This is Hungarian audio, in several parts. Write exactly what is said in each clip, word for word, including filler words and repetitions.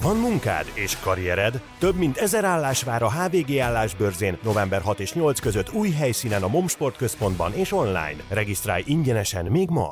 Van munkád és karriered? Több mint ezer állás vár a há vé gé állásbörzén november hatodika és nyolcadika között új helyszínen a MOM Sportközpontban és online. Regisztrálj ingyenesen még ma!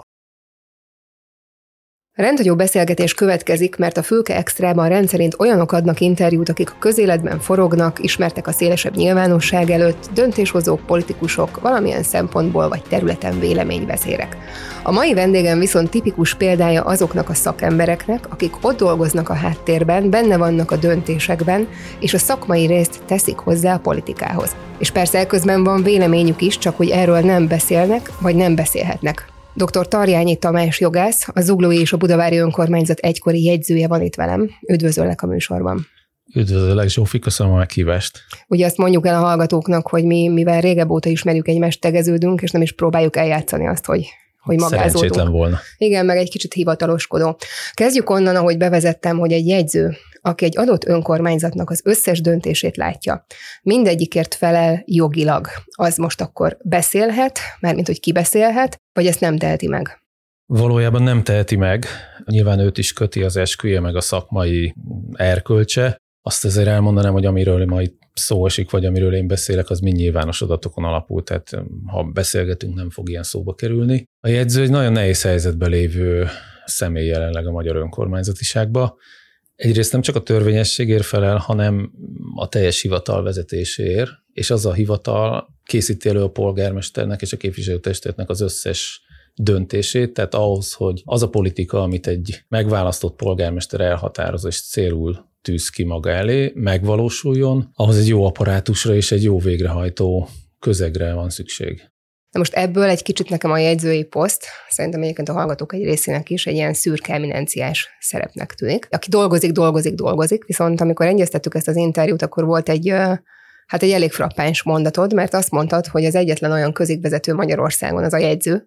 Rendhagyó beszélgetés következik, mert a Fülke Extrában rendszerint olyanok adnak interjút, akik a közéletben forognak, ismertek a szélesebb nyilvánosság előtt, döntéshozók, politikusok, valamilyen szempontból vagy területen véleményvezérek. A mai vendégem viszont tipikus példája azoknak a szakembereknek, akik ott dolgoznak a háttérben, benne vannak a döntésekben, és a szakmai részt teszik hozzá a politikához. És persze eközben van véleményük is, csak hogy erről nem beszélnek, vagy nem beszélhetnek. doktor Tarjányi Tamás jogász, a Zuglói és a Budavári Önkormányzat egykori jegyzője van itt velem. Üdvözöllek a műsorban. Üdvözöllek, Zsófi, köszönöm a meghívást. Ugye azt mondjuk el a hallgatóknak, hogy mi, mivel régebb óta ismerjük egymást, tegeződünk, és nem is próbáljuk eljátszani azt, hogy, hogy magázódunk. Szerencsétlen volna. Igen, meg egy kicsit hivataloskodó. Kezdjük onnan, ahogy bevezettem, hogy egy jegyző, aki egy adott önkormányzatnak az összes döntését látja, mindegyikért felel jogilag, az most akkor beszélhet, mármint hogy ki beszélhet, vagy ezt nem teheti meg? Valójában nem teheti meg. Nyilván őt is köti az esküje, meg a szakmai erkölcse. Azt ezért elmondanám, hogy amiről majd szó esik, vagy amiről én beszélek, az mind nyilvános adatokon alapul, tehát ha beszélgetünk, nem fog ilyen szóba kerülni. A jegyző egy nagyon nehéz helyzetben lévő személy jelenleg a magyar önkormányzatiságban. Egyrészt nem csak a törvényességért felel, hanem a teljes hivatal vezetéséért, és az a hivatal készíti elő a polgármesternek és a képviselőtestületnek az összes döntését, tehát ahhoz, hogy az a politika, amit egy megválasztott polgármester elhatároz és célul tűz ki maga elé, megvalósuljon, ahhoz egy jó apparátusra és egy jó végrehajtó közegre van szükség. Na most ebből egy kicsit nekem a jegyzői poszt, szerintem egyébként a hallgatók egy részének is egy ilyen szürke eminenciás szerepnek tűnik. Aki dolgozik, dolgozik, dolgozik, viszont amikor egyeztettük ezt az interjút, akkor volt egy, hát egy elég frappáns mondatod, mert azt mondtad, hogy az egyetlen olyan közigvezető Magyarországon az a jegyző,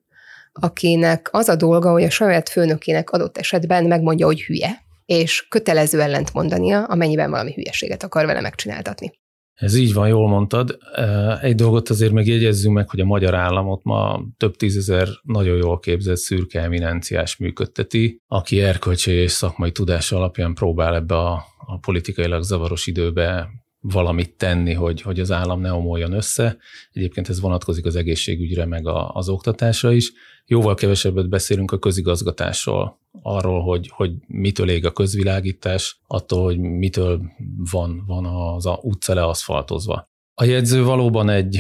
akinek az a dolga, hogy a saját főnökének adott esetben megmondja, hogy hülye, és kötelező ellent mondania, amennyiben valami hülyeséget akar vele megcsináltatni. Ez így van, jól mondtad. Egy dolgot azért megjegyezzünk meg, hogy a magyar államot ma több tízezer nagyon jól képzett szürke eminenciás működteti, aki erkölcsi és szakmai tudása alapján próbál ebbe a, a politikailag zavaros időbe valamit tenni, hogy, hogy az állam ne omoljon össze. Egyébként ez vonatkozik az egészségügyre, meg a, az oktatásra is. Jóval kevesebbet beszélünk a közigazgatásról, arról, hogy, hogy mitől ég a közvilágítás, attól, hogy mitől van, van az a utca leaszfaltozva. A jegyző valóban egy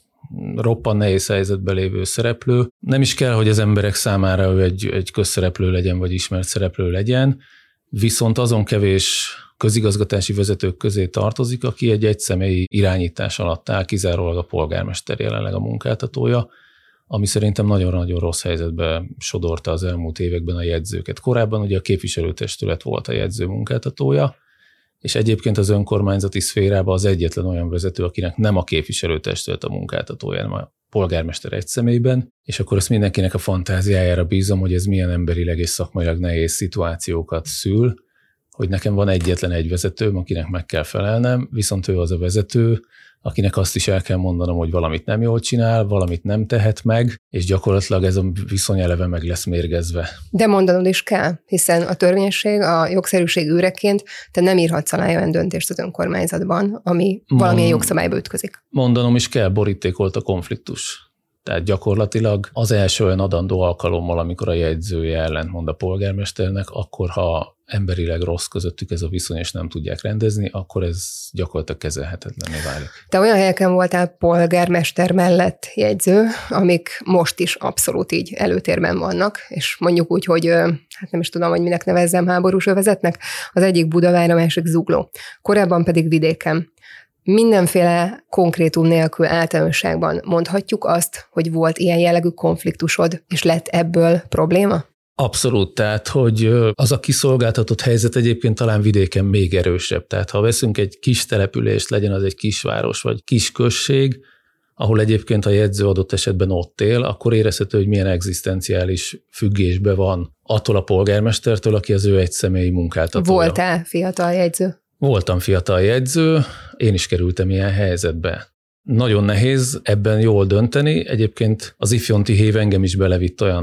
roppan nehéz helyzetben lévő szereplő. Nem is kell, hogy az emberek számára ő egy, egy közszereplő legyen, vagy ismert szereplő legyen, viszont azon kevés közigazgatási vezetők közé tartozik, aki egy egyszemélyi irányítás alatt áll, kizárólag a polgármester jelenleg a munkáltatója, ami szerintem nagyon-nagyon rossz helyzetbe sodorta az elmúlt években a jegyzőket. Korábban ugye a képviselőtestület volt a jegyző munkáltatója, és egyébként az önkormányzati szférában az egyetlen olyan vezető, akinek nem a képviselőtestület a munkáltatója, hanem a polgármester egy személyben, és akkor azt mindenkinek a fantáziájára bízom, hogy ez milyen emberileg és szakmailag nehéz szituációkat szül, hogy nekem van egyetlen egy vezetőm, akinek meg kell felelnem, viszont ő az a vezető, akinek azt is el kell mondanom, hogy valamit nem jól csinál, valamit nem tehet meg, és gyakorlatilag ez a viszony eleve meg lesz mérgezve. De mondanod is kell, hiszen a törvényesség, a jogszerűség őreként te nem írhatsz alá olyan döntést az önkormányzatban, ami valamilyen jogszabályba ütközik. Mondanom is kell, borítékolt a konfliktus. Tehát gyakorlatilag az első olyan adandó alkalommal, amikor a jegyzője ellentmond a polgármesternek, akkor ha emberileg rossz közöttük ez a viszony, és nem tudják rendezni, akkor ez gyakorlatilag kezelhetetlenné válik. Te olyan helyeken voltál polgármester mellett jegyző, amik most is abszolút így előtérben vannak, és mondjuk úgy, hogy hát nem is tudom, hogy minek nevezzem, háborús övezetnek, az egyik Budavár, a másik Zugló. Korábban pedig vidéken. Mindenféle konkrétum nélkül általánosságban mondhatjuk azt, hogy volt ilyen jellegű konfliktusod, és lett ebből probléma? Abszolút, tehát hogy az a kiszolgáltatott helyzet egyébként talán vidéken még erősebb. Tehát ha veszünk egy kis települést, legyen az egy kisváros vagy kis község, ahol egyébként a jegyző adott esetben ott él, akkor érezhető, hogy milyen egzisztenciális függésbe van attól a polgármestertől, aki az ő egyszemélyi munkáltatója. Voltál fiatal jegyző? Voltam fiatal jegyző, én is kerültem ilyen helyzetbe. Nagyon nehéz ebben jól dönteni. Egyébként az ifjonti hév engem is belevitt olyan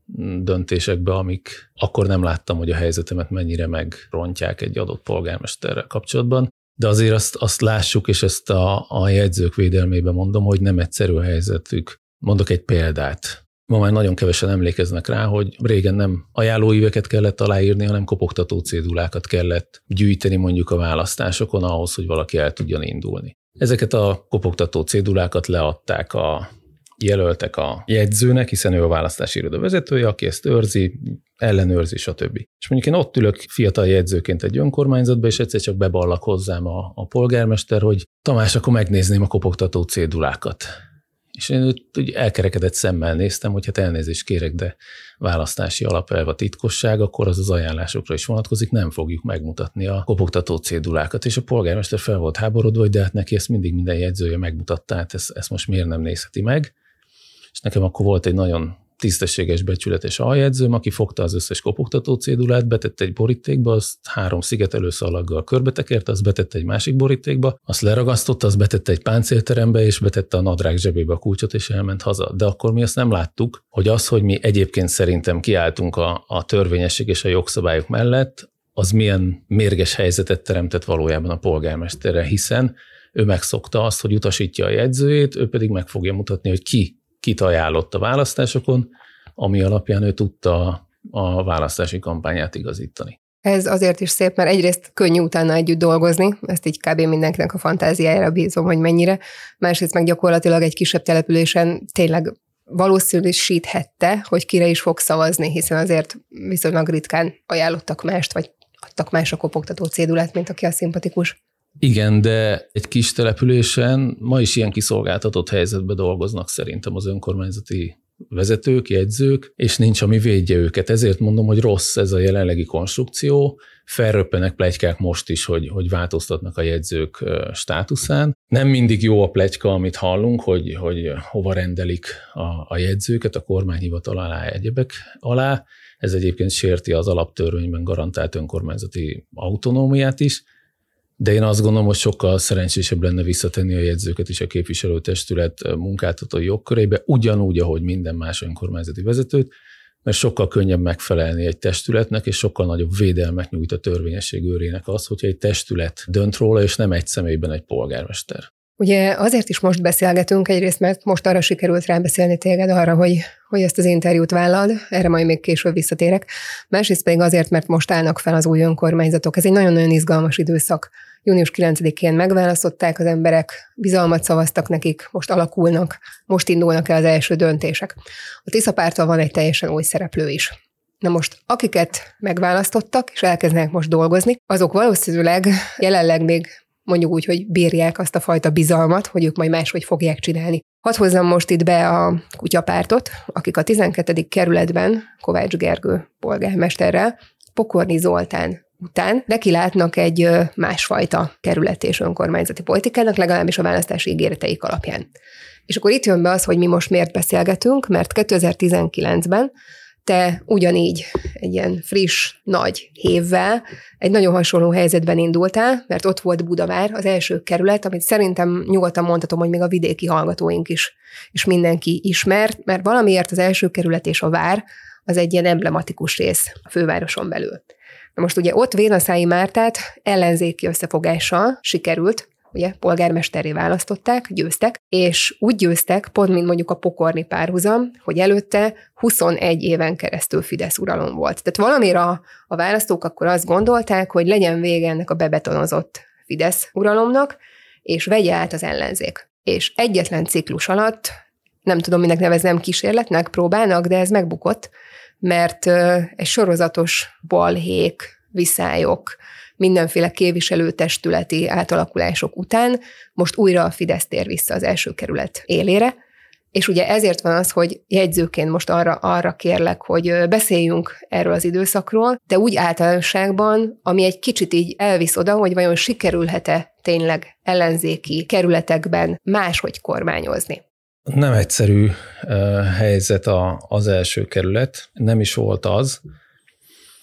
döntésekbe, amik akkor nem láttam, hogy a helyzetemet mennyire megrontják egy adott polgármesterrel kapcsolatban. De azért azt, azt lássuk, és ezt a, a jegyzők védelmében mondom, hogy nem egyszerű a helyzetük. Mondok egy példát. Ma már nagyon kevesen emlékeznek rá, hogy régen nem ajánlóíveket kellett aláírni, hanem kopogtató cédulákat kellett gyűjteni mondjuk a választásokon ahhoz, hogy valaki el tudjon indulni. Ezeket a kopogtató cédulákat leadták a jelöltek a jegyzőnek, hiszen ő a választási iroda vezetője, aki ezt őrzi, ellenőrzi, stb. És mondjuk én ott ülök fiatal jegyzőként egy önkormányzatba, és egyszer csak beballak hozzám a, a polgármester, hogy Tamás, akkor megnézném a kopogtató cédulákat. És én őt úgy elkerekedett szemmel néztem, hogy hát elnézést kérek, de választási alapelv a titkosság, akkor az az ajánlásokra is vonatkozik, nem fogjuk megmutatni a kopogtató cédulákat. És a polgármester fel volt háborodva, hogy de hát neki ezt mindig minden jegyzője megmutatta, hát ezt, ezt most miért nem nézheti meg. És nekem akkor volt egy nagyon tisztességes, becsületes aljegyzőm, aki fogta az összes kopogtató cédulát, betette egy borítékba, azt három szigetelőszalaggal körbetekerte, azt betette egy másik borítékba, azt leragasztotta, azt betette egy páncélterembe, és betette a nadrág zsebébe a kulcsot, és elment haza. De akkor mi azt nem láttuk, hogy az, hogy mi egyébként szerintem kiálltunk a, a törvényesség és a jogszabályok mellett, az milyen mérges helyzetet teremtett valójában a polgármesterre, hiszen ő megszokta azt, hogy utasítja a jegyzőjét, ő pedig meg fogja mutatni, hogy ki kit ajánlott a választásokon, ami alapján ő tudta a választási kampányát igazítani. Ez azért is szép, mert egyrészt könnyű utána együtt dolgozni, ezt így kb. Mindenkinek a fantáziájára bízom, hogy mennyire. Másrészt meg gyakorlatilag egy kisebb településen tényleg valószínűsíthette, hogy kire is fog szavazni, hiszen azért viszonylag ritkán ajánlottak mást, vagy adtak más a kopogtató cédulát, mint aki a szimpatikus. Igen, de egy kis településen ma is ilyen kiszolgáltatott helyzetben dolgoznak szerintem az önkormányzati vezetők, jegyzők, és nincs, ami védje őket. Ezért mondom, hogy rossz ez a jelenlegi konstrukció. Felröppenek pletykák most is, hogy, hogy változtatnak a jegyzők státuszán. Nem mindig jó a pletyka, amit hallunk, hogy, hogy hova rendelik a, a jegyzőket, a kormányhivatal alá, egyebek alá. Ez egyébként sérti az alaptörvényben garantált önkormányzati autonómiát is. De én azt gondolom, hogy sokkal szerencsésebb lenne visszatenni a jegyzőket is a képviselőtestület munkáltatói jogkörébe, ugyanúgy, ahogy minden más önkormányzati vezetőt, mert sokkal könnyebb megfelelni egy testületnek, és sokkal nagyobb védelmet nyújt a törvényesség őrének az, hogyha egy testület dönt róla, és nem egy személyben egy polgármester. Ugye azért is most beszélgetünk, egyrészt, mert most arra sikerült rábeszélni téged arra, hogy, hogy ezt az interjút vállald, erre majd még később visszatérek. Másrészt pedig azért, mert most állnak fel az új önkormányzatok. Ez egy nagyon-nagyon izgalmas időszak. június kilencedikén megválasztották az emberek, bizalmat szavaztak nekik, most alakulnak, most indulnak el az első döntések. A Tisza párttal van egy teljesen új szereplő is. Na most, akiket megválasztottak, és elkezdenek most dolgozni, azok valószínűleg jelenleg még mondjuk úgy, hogy bírják azt a fajta bizalmat, hogy ők majd máshogy fogják csinálni. Hadd hozzam most itt be a kutyapártot, akik a tizenkettedik kerületben Kovács Gergő polgármesterrel, Pokorni Zoltán után nekilátnak egy másfajta kerület és önkormányzati politikának, legalábbis a választási ígéreteik alapján. És akkor itt jön be az, hogy mi most miért beszélgetünk, mert kétezer-tizenkilencben te ugyanígy egy ilyen friss, nagy hévvel egy nagyon hasonló helyzetben indultál, mert ott volt Budavár, az első kerület, amit szerintem nyugodtan mondhatom, hogy még a vidéki hallgatóink is, és mindenki ismert, mert valamiért az első kerület és a vár az egy ilyen emblematikus rész a fővároson belül. Na most ugye ott Vénaszályi Mártát ellenzéki összefogással sikerült, ugye polgármesterré választották, győztek, és úgy győztek, pont mint mondjuk a pokorni párhuzam, hogy előtte huszonegy éven keresztül Fidesz uralom volt. Tehát valamire a, a választók akkor azt gondolták, hogy legyen vége ennek a bebetonozott Fidesz uralomnak, és vegye át az ellenzék. És egyetlen ciklus alatt, nem tudom, minek neveznem, kísérletnek, próbálnak, de ez megbukott, mert egy sorozatos balhék, viszályok, mindenféle képviselőtestületi átalakulások után most újra a Fidesz tér vissza az első kerület élére, és ugye ezért van az, hogy jegyzőként most arra, arra kérlek, hogy beszéljünk erről az időszakról, de úgy általánosságban, ami egy kicsit így elvisz oda, hogy vajon sikerülhet-e tényleg ellenzéki kerületekben máshogy kormányozni. Nem egyszerű uh, helyzet a, az első kerület, nem is volt az.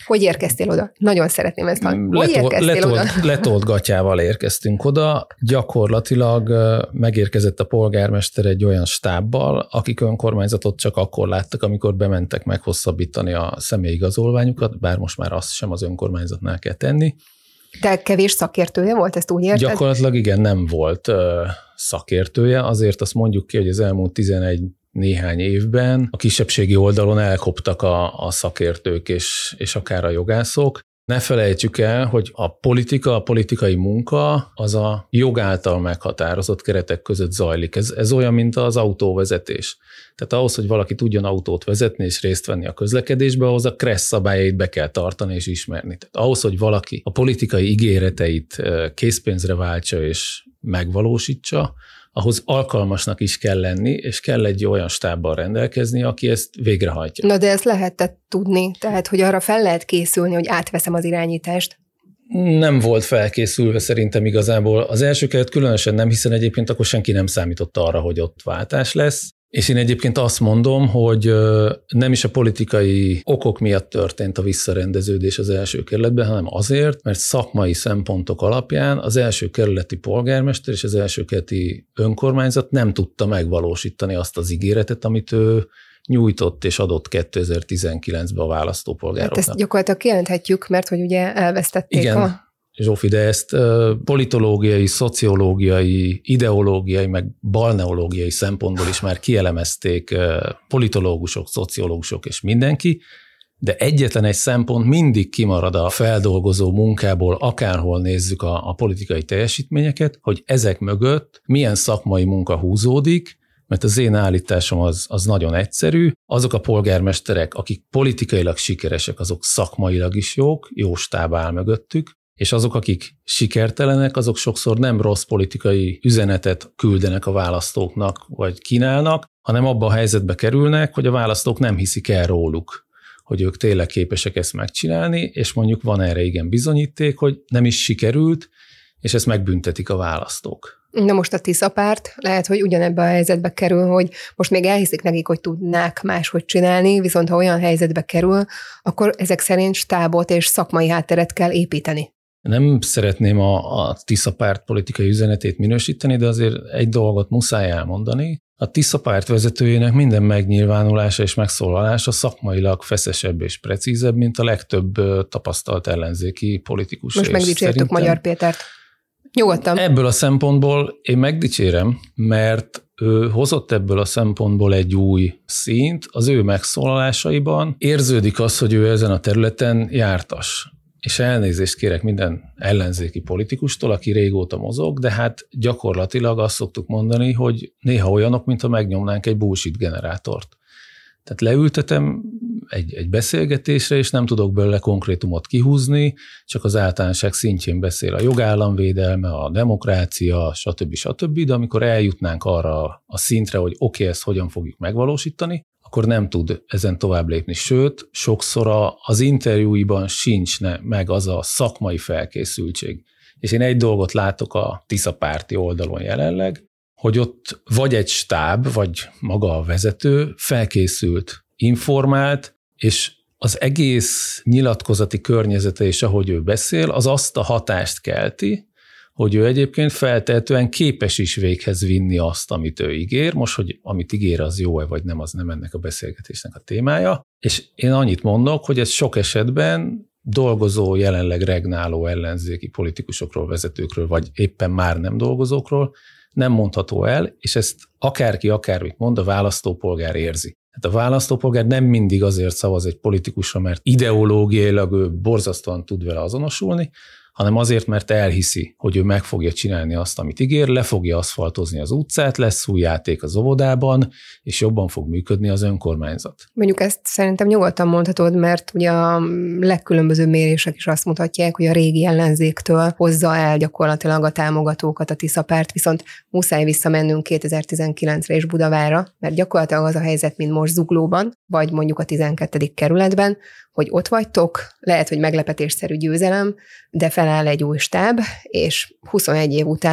Hogy érkeztél oda? Nagyon szeretném ezt hallani. Hogy Letol, érkeztél letol, oda? Letolt gatyával érkeztünk oda. Gyakorlatilag megérkezett a polgármester egy olyan stábbal, akik önkormányzatot csak akkor láttak, amikor bementek meghosszabbítani a személyigazolványukat, bár most már azt sem az önkormányzatnál kell tenni. De kevés szakértője volt, ezt úgy érted? Gyakorlatilag igen, nem volt szakértője, azért azt mondjuk ki, hogy az elmúlt tizenegy néhány évben a kisebbségi oldalon elkoptak a, a szakértők és, és akár a jogászok. Ne felejtsük el, hogy a politika, a politikai munka az a jog által meghatározott keretek között zajlik. Ez, ez olyan, mint az autóvezetés. Tehát ahhoz, hogy valaki tudjon autót vezetni és részt venni a közlekedésbe, ahhoz a kressz szabályait be kell tartani és ismerni. Tehát ahhoz, hogy valaki a politikai ígéreteit készpénzre váltsa és megvalósítsa, ahhoz alkalmasnak is kell lenni, és kell egy olyan stábbal rendelkezni, aki ezt végrehajtja. Na de ezt lehetett tudni, tehát hogy arra fel lehet készülni, hogy átveszem az irányítást. Nem volt felkészülve szerintem igazából. Az első keret különösen nem, hiszen egyébként akkor senki nem számította arra, hogy ott váltás lesz. És én egyébként azt mondom, hogy nem is a politikai okok miatt történt a visszarendeződés az első kerületben, hanem azért, mert szakmai szempontok alapján az első kerületi polgármester és az első kerületi önkormányzat nem tudta megvalósítani azt az ígéretet, amit ő nyújtott és adott kétezer-tizenkilencben a választópolgároknak. Hát ezt gyakorlatilag kijelenthetjük, mert hogy ugye elvesztették Igen. a... Zsófi, de ezt politológiai, szociológiai, ideológiai, meg balneológiai szempontból is már kielemezték politológusok, szociológusok és mindenki, de egyetlen egy szempont mindig kimarad a feldolgozó munkából, akárhol nézzük a, a politikai teljesítményeket, hogy ezek mögött milyen szakmai munka húzódik, mert az én állításom az, az nagyon egyszerű. Azok a polgármesterek, akik politikailag sikeresek, azok szakmailag is jók, jó stáb áll mögöttük, és azok, akik sikertelenek, azok sokszor nem rossz politikai üzenetet küldenek a választóknak, vagy kínálnak, hanem abba a helyzetbe kerülnek, hogy a választók nem hiszik el róluk, hogy ők tényleg képesek ezt megcsinálni, és mondjuk van erre igen bizonyíték, hogy nem is sikerült, és ezt megbüntetik a választók. Na most a Tisza párt lehet, hogy ugyanebbe a helyzetbe kerül, hogy most még elhiszik nekik, hogy tudnák máshogy csinálni, viszont ha olyan helyzetbe kerül, akkor ezek szerint stábot és szakmai hátteret kell építeni. Nem szeretném a, a Tisza párt politikai üzenetét minősíteni, de azért egy dolgot muszáj elmondani. A Tisza párt vezetőjének minden megnyilvánulása és megszólalása szakmailag feszesebb és precízebb, mint a legtöbb tapasztalt ellenzéki politikus. Most megdicsértük Magyar Pétert. Nyugodtan. Ebből a szempontból én megdicsérem, mert ő hozott ebből a szempontból egy új színt, az ő megszólalásaiban érződik az, hogy ő ezen a területen jártas. És elnézést kérek minden ellenzéki politikustól, aki régóta mozog, de hát gyakorlatilag azt szoktuk mondani, hogy néha olyanok, mintha megnyomnánk egy bullshit generátort. Tehát leültetem egy, egy beszélgetésre, és nem tudok belőle konkrétumot kihúzni, csak az általánosság szintjén beszél a jogállamvédelme, a demokrácia, stb. stb. De amikor eljutnánk arra a szintre, hogy oké, okay, ezt hogyan fogjuk megvalósítani, akkor nem tud ezen tovább lépni. Sőt, sokszor az interjúiban sincs meg az a szakmai felkészültség. És én egy dolgot látok a Tisza párti oldalon jelenleg, hogy ott vagy egy stáb, vagy maga a vezető felkészült, informált, és az egész nyilatkozati környezete és ahogy ő beszél, az azt a hatást kelti, hogy ő egyébként feltehetően képes is véghez vinni azt, amit ő ígér. Most, hogy amit ígér, az jó-e vagy nem, az nem ennek a beszélgetésnek a témája. És én annyit mondok, hogy ez sok esetben dolgozó, jelenleg regnáló ellenzéki politikusokról, vezetőkről, vagy éppen már nem dolgozókról nem mondható el, és ezt akárki akármit mond, a választópolgár érzi. Hát a választópolgár nem mindig azért szavaz egy politikusra, mert ideológiailag ő borzasztóan tud vele azonosulni, hanem azért, mert elhiszi, hogy ő meg fogja csinálni azt, amit ígér, le fogja aszfaltozni az utcát, lesz új játék az óvodában, és jobban fog működni az önkormányzat. Mondjuk ezt szerintem nyugodtan mondhatod, mert ugye a legkülönbözőbb mérések is azt mutatják, hogy a régi ellenzéktől hozza el gyakorlatilag a támogatókat a Tisza párt, viszont muszáj visszamennünk kétezer-tizenkilencre és Budavára, mert gyakorlatilag az a helyzet, mint most Zuglóban, vagy mondjuk a tizenkettedik kerületben, hogy ott vagytok, lehet, hogy meglepetésszerű győzelem, de feláll egy új stáb, és huszonegy év után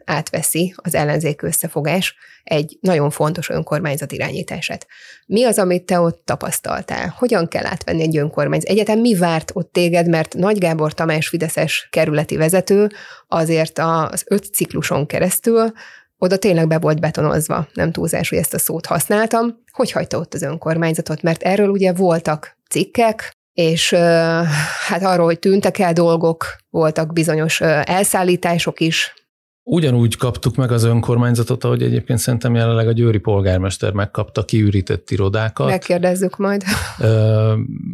átveszi az ellenzék összefogás egy nagyon fontos önkormányzat irányítását. Mi az, amit te ott tapasztaltál? Hogyan kell átvenni egy önkormányzat? Egyáltalán mi várt ott téged, mert Nagy Gábor Tamás fideszes kerületi vezető azért az öt cikluson keresztül oda tényleg be volt betonozva, nem túlzás, hogy ezt a szót használtam. Hogy hagyta ott az önkormányzatot? Mert erről ugye voltak cikkek, és hát arról, hogy tűntek el dolgok, voltak bizonyos elszállítások is. Ugyanúgy kaptuk meg az önkormányzatot, ahogy egyébként szerintem jelenleg a győri polgármester megkapta kiürített irodákat. Megkérdezzük majd. Ö,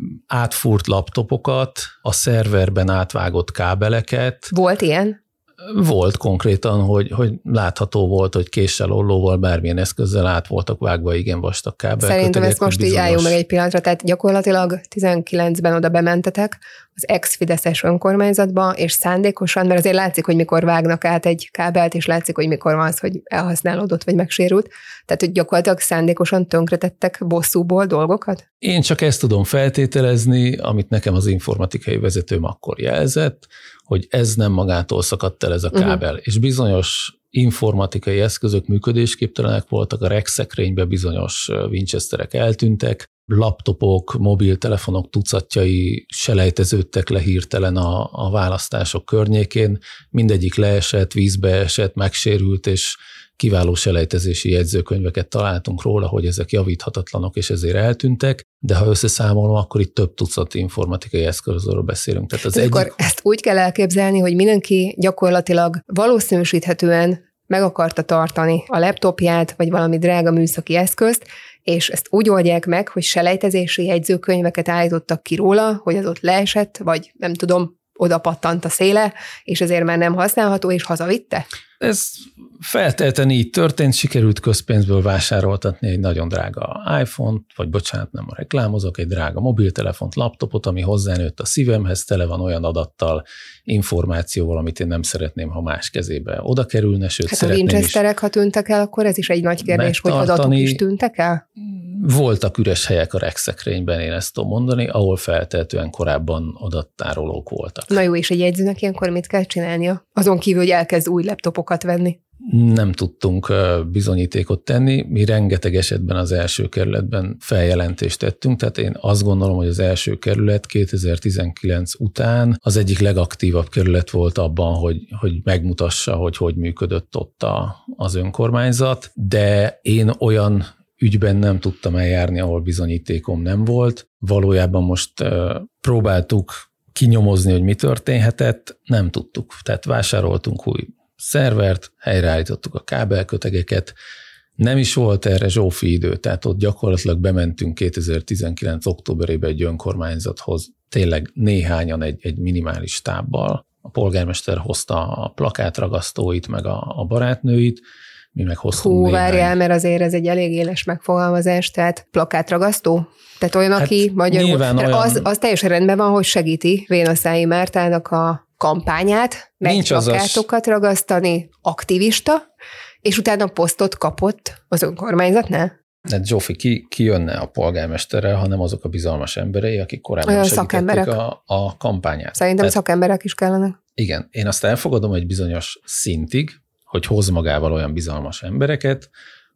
átfúrt laptopokat, a szerverben átvágott kábeleket. Volt ilyen? Volt konkrétan, hogy, hogy látható volt, hogy késsel, ollóval, bármilyen eszközzel át voltak vágva igen vastag kábelkötegek. Szerintem ezt most bizonyos... így álljunk meg egy pillanatra, tehát gyakorlatilag tizenkilencben oda bementetek az ex-fideszes önkormányzatba, és szándékosan, mert azért látszik, hogy mikor vágnak át egy kábelt, és látszik, hogy mikor van az, hogy elhasználódott, vagy megsérült. Tehát, hogy gyakorlatilag szándékosan tönkretettek bosszúból dolgokat? Én csak ezt tudom feltételezni, amit nekem az informatikai vezetőm akkor jelzett, hogy ez nem magától szakadt el ez a kábel, uh-huh. és bizonyos informatikai eszközök működésképtelenek voltak, a rackszekrényben bizonyos Winchesterek eltűntek, laptopok, mobiltelefonok tucatjai selejteződtek le hirtelen a, a választások környékén, mindegyik leesett, vízbe esett, megsérült, és kiváló selejtezési jegyzőkönyveket találtunk róla, hogy ezek javíthatatlanok, és ezért eltűntek, de ha összeszámolom, akkor itt több tucat informatikai eszközről beszélünk. Tehát az Akkor egyik... ezt úgy kell elképzelni, hogy mindenki gyakorlatilag valószínűsíthetően meg akarta tartani a laptopját, vagy valami drága műszaki eszközt, és ezt úgy oldják meg, hogy selejtezési jegyzőkönyveket állítottak ki róla, hogy az ott leesett, vagy nem tudom, oda pattant a széle, és ezért már nem használható, és hazavitte? Ez feltétlenül így történt, sikerült közpénzből vásároltatni egy nagyon drága iPhone-t, vagy bocsánat, nem a reklámozok, egy drága mobiltelefont, laptopot, ami hozzánőtt a szívemhez, tele van olyan adattal, információval, amit én nem szeretném, ha más kezébe oda kerülne, sőt hát szeretném a Winchesterek, ha tűntek el, akkor ez is egy nagy kérdés, hogy adatok is tűntek el? Voltak üres helyek a rackszekrényben, én ezt tudom mondani, ahol feltehetően korábban adattárolók voltak. Na jó, és egy jegyzőnek ilyenkor mit kell csinálnia? Azon kívül, hogy elkezd új laptopokat venni. Nem tudtunk bizonyítékot tenni, mi rengeteg esetben az első kerületben feljelentést tettünk, tehát én azt gondolom, hogy az első kerület kétezer-tizenkilenc után az egyik legaktívabb kerület volt abban, hogy, hogy megmutassa, hogy hogy működött ott a, az önkormányzat, de én olyan ügyben nem tudtam eljárni, ahol bizonyítékom nem volt. Valójában most uh, próbáltuk kinyomozni, hogy mi történhetett, nem tudtuk. Tehát vásároltunk új szervert, helyreállítottuk a kábelkötegeket, nem is volt erre Zsófi idő, tehát ott gyakorlatilag bementünk kétezer-tizenkilenc októberében egy önkormányzathoz, tényleg néhányan egy, egy minimális stábbal. A polgármester hozta a plakátragasztóit, meg a, a barátnőit, mi meg hoztunk Hú, néhány... várjál, mert azért ez egy elég éles megfogalmazás, tehát plakátragasztó? Tehát olyan, hát aki magyarul... Olyan... Az, az teljesen rendben van, hogy segíti Vénaszályi Mártának a kampányát, meg plakátokat ragasztani, aktivista, és utána posztot kapott az önkormányzatnál? De Zsófi, ki, ki jönne a polgármesterrel, hanem azok a bizalmas emberei, akik korábban olyan segítették a, a kampányát. Szerintem Tehát, szakemberek is kellene. Igen, én azt elfogadom egy bizonyos szintig, hogy hoz magával olyan bizalmas embereket,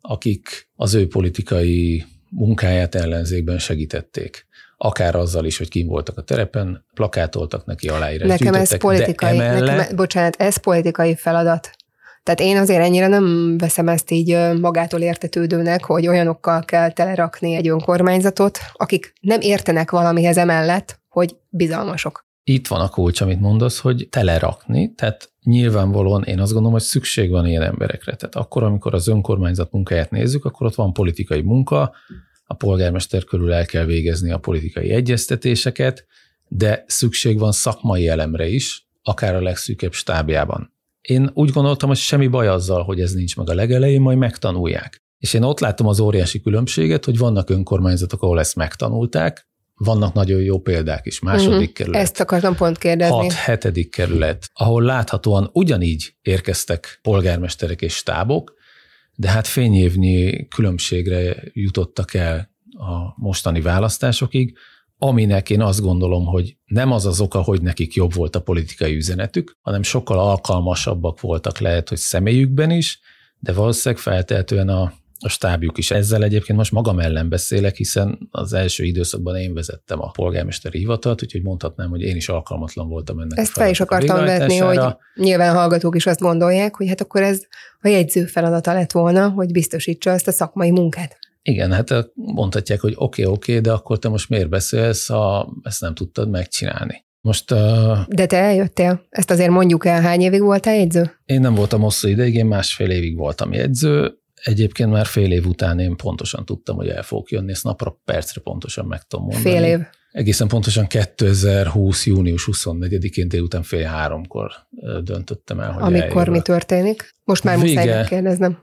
akik az ő politikai munkáját ellenzékben segítették. Akár azzal is, hogy kim voltak a terepen, plakátoltak neki, aláírás Nekem ez politikai, emellett... nekem, bocsánat, ez politikai feladat. Tehát én azért ennyire nem veszem ezt így magától értetődőnek, hogy olyanokkal kell telerakni egy önkormányzatot, akik nem értenek valamihez emellett, hogy bizalmasok. Itt van a kulcs, amit mondasz, hogy telerakni, tehát nyilvánvalóan én azt gondolom, hogy szükség van ilyen emberekre. Tehát akkor, amikor az önkormányzat munkáját nézzük, akkor ott van politikai munka, a polgármester körül el kell végezni a politikai egyeztetéseket, de szükség van szakmai elemre is, akár a legszűkebb stábjában. Én úgy gondoltam, hogy semmi baj azzal, hogy ez nincs meg a legelején, majd megtanulják. És én ott látom az óriási különbséget, hogy vannak önkormányzatok, ahol ezt megtanulták, vannak nagyon jó példák is, második uh-huh. kerület. Ezt akartam pont kérdezni. Hat, hetedik kerület, ahol láthatóan ugyanígy érkeztek polgármesterek és stábok, de hát fényévnyi különbségre jutottak el a mostani választásokig, aminek én azt gondolom, hogy nem az az oka, hogy nekik jobb volt a politikai üzenetük, hanem sokkal alkalmasabbak voltak lehet, hogy személyükben is, de valószínűleg feltehetően a, a stábjuk is. Ezzel egyébként most magam ellen beszélek, hiszen az első időszakban én vezettem a polgármesteri hivatalt, úgyhogy mondhatnám, hogy én is alkalmatlan voltam ennek. Ezt fel is akartam vetni, hogy nyilván hallgatók is azt gondolják, hogy hát akkor ez a jegyző feladata lett volna, hogy biztosítsa ezt a szakmai munkát. Igen, hát mondhatják, hogy oké, okay, oké, okay, de akkor te most miért beszélsz, ha ezt nem tudtad megcsinálni. Most, uh, de te eljöttél? Ezt azért mondjuk el, hány évig voltál jegyző? Én nem voltam hosszú ideig, én másfél évig voltam jegyző. Egyébként már fél év után én pontosan tudtam, hogy el fogok jönni, ezt napra, percre pontosan meg tudom mondani. Fél év. Egészen pontosan kétezer-húsz. június huszonnegyedikén délután fél háromkor döntöttem el, hogy Amikor eljövök. Mi történik? Most már Vége, muszáj megkérdeznem.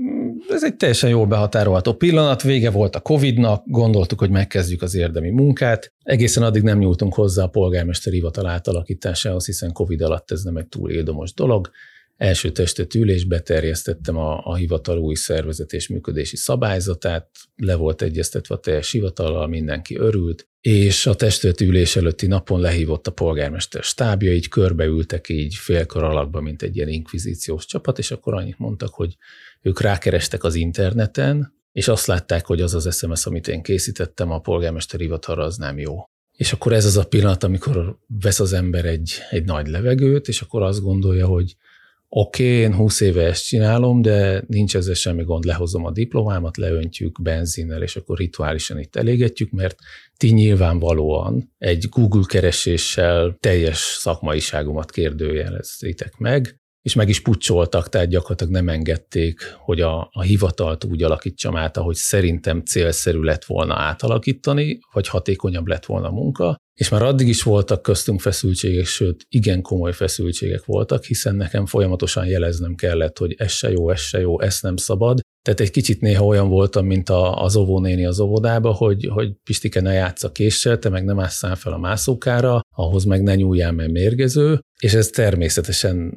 Ez egy teljesen jól behatárolható pillanat, vége volt a Covidnak, gondoltuk, hogy megkezdjük az érdemi munkát. Egészen addig nem nyúltunk hozzá a polgármester hivatal átalakításához, hiszen Covid alatt ez nem egy túl éldomos dolog. Első testület ülés, beterjesztettem a, a hivatal új szervezet és működési szabályzatát, le volt egyeztetve a teljes hivatallal, mindenki örült, és a testület ülés előtti napon lehívott a polgármester stábja, így körbeültek így félkör alakba, mint egy ilyen inkvizíciós csapat, és akkor annyit mondtak, hogy ők rákerestek az interneten, és azt látták, hogy az az es em es, amit én készítettem a polgármester hivatalra, az nem jó. És akkor ez az a pillanat, amikor vesz az ember egy, egy nagy levegőt, és akkor azt gondolja, hogy oké, okay, én húsz éve ezt csinálom, de nincs ezzel semmi gond, lehozom a diplomámat, leöntjük benzinnel, és akkor rituálisan itt elégetjük, mert ti nyilvánvalóan egy Google kereséssel teljes szakmaiságomat kérdőjeleztétek meg, és meg is pucsoltak, tehát gyakorlatilag nem engedték, hogy a, a hivatalt úgy alakítsam át, ahogy szerintem célszerű lett volna átalakítani, vagy hatékonyabb lett volna a munka. És már addig is voltak köztünk feszültségek, sőt, igen komoly feszültségek voltak, hiszen nekem folyamatosan jeleznem kellett, hogy ez se jó, ez se jó, ezt nem szabad. Tehát egy kicsit néha olyan voltam, mint a, az óvónéni az óvodába, hogy, hogy Pistike, ne játsz a késsel, te meg nem ásszál fel a mászókára, ahhoz meg ne nyúljál, mert mérgező. És ez természetesen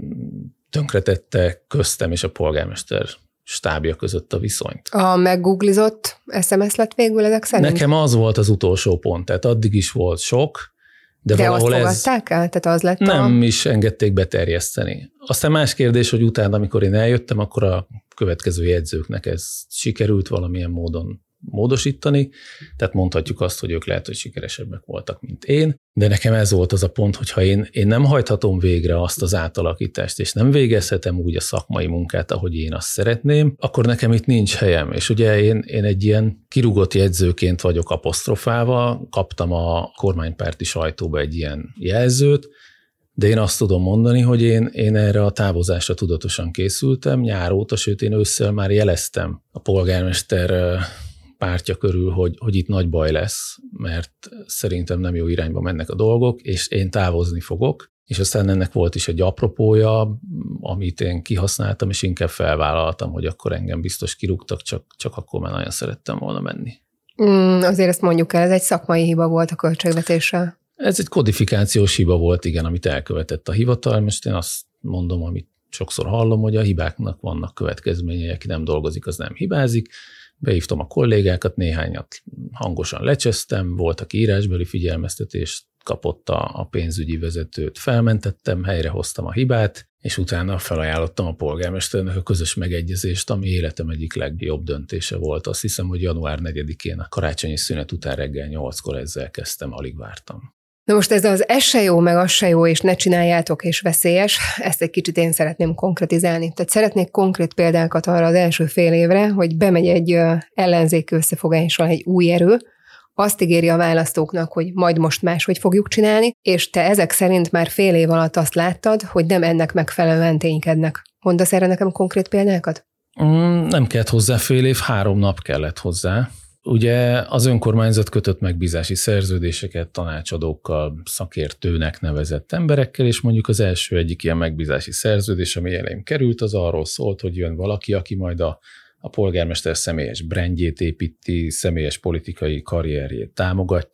tönkretette köztem és a polgármester stábja között a viszonyt. A meggooglizott es em es lett végül ezek szerint? Nekem az volt az utolsó pont, tehát addig is volt sok, de, de valahol azt ez... fogadták el? Tehát az lett nem a... is engedték beterjeszteni. Aztán más kérdés, hogy utána, amikor én eljöttem, akkor a következő jegyzőknek ez sikerült valamilyen módon módosítani, tehát mondhatjuk azt, hogy ők lehet, hogy sikeresebbek voltak, mint én, de nekem ez volt az a pont, hogy ha én, én nem hajthatom végre azt az átalakítást, és nem végezhetem úgy a szakmai munkát, ahogy én azt szeretném, akkor nekem itt nincs helyem. És ugye én, én egy ilyen kirúgott jegyzőként vagyok apostrofálva, kaptam a kormánypárti sajtóba egy ilyen jelzőt, de én azt tudom mondani, hogy én, én erre a távozásra tudatosan készültem nyár óta, sőt én ősszel már jeleztem a polgármester pártja körül, hogy, hogy itt nagy baj lesz, mert szerintem nem jó irányba mennek a dolgok, és én távozni fogok, és aztán ennek volt is egy apropója, amit én kihasználtam, és inkább felvállaltam, hogy akkor engem biztos kirúgtak, csak, csak akkor már nagyon szerettem volna menni. Mm, azért ezt mondjuk el, ez egy szakmai hiba volt a költségvetéssel. Ez egy kodifikációs hiba volt, igen, amit elkövetett a hivatal. Most én azt mondom, amit sokszor hallom, hogy a hibáknak vannak következményei, aki nem dolgozik, az nem hibázik. Behívtam a kollégákat, néhányat hangosan lecsesztem, volt, aki írásbeli figyelmeztetést kapott a, a pénzügyi vezetőt, felmentettem, helyrehoztam a hibát, és utána felajánlottam a polgármesternek a közös megegyezést, ami életem egyik legjobb döntése volt. Azt hiszem, hogy január negyedikén a karácsonyi szünet után reggel nyolckor ezzel kezdtem, alig vártam. Na most ez az ez se jó, meg az se jó, és ne csináljátok, és veszélyes, ezt egy kicsit én szeretném konkretizálni. Tehát szeretnék konkrét példákat arra az első fél évre, hogy bemegy egy ellenzéki összefogással egy új erő, azt ígéri a választóknak, hogy majd most máshogy fogjuk csinálni, és te ezek szerint már fél év alatt azt láttad, hogy nem ennek megfelelően ténykednek. Mondasz erre nekem konkrét példákat? Mm, nem kellett hozzá fél év, három nap kellett hozzá. Ugye az önkormányzat kötött megbízási szerződéseket tanácsadókkal, szakértőnek nevezett emberekkel, és mondjuk az első egyik ilyen megbízási szerződés, ami elém került, az arról szólt, hogy jön valaki, aki majd a, a polgármester személyes brandjét építi, személyes politikai karrierjét támogatja,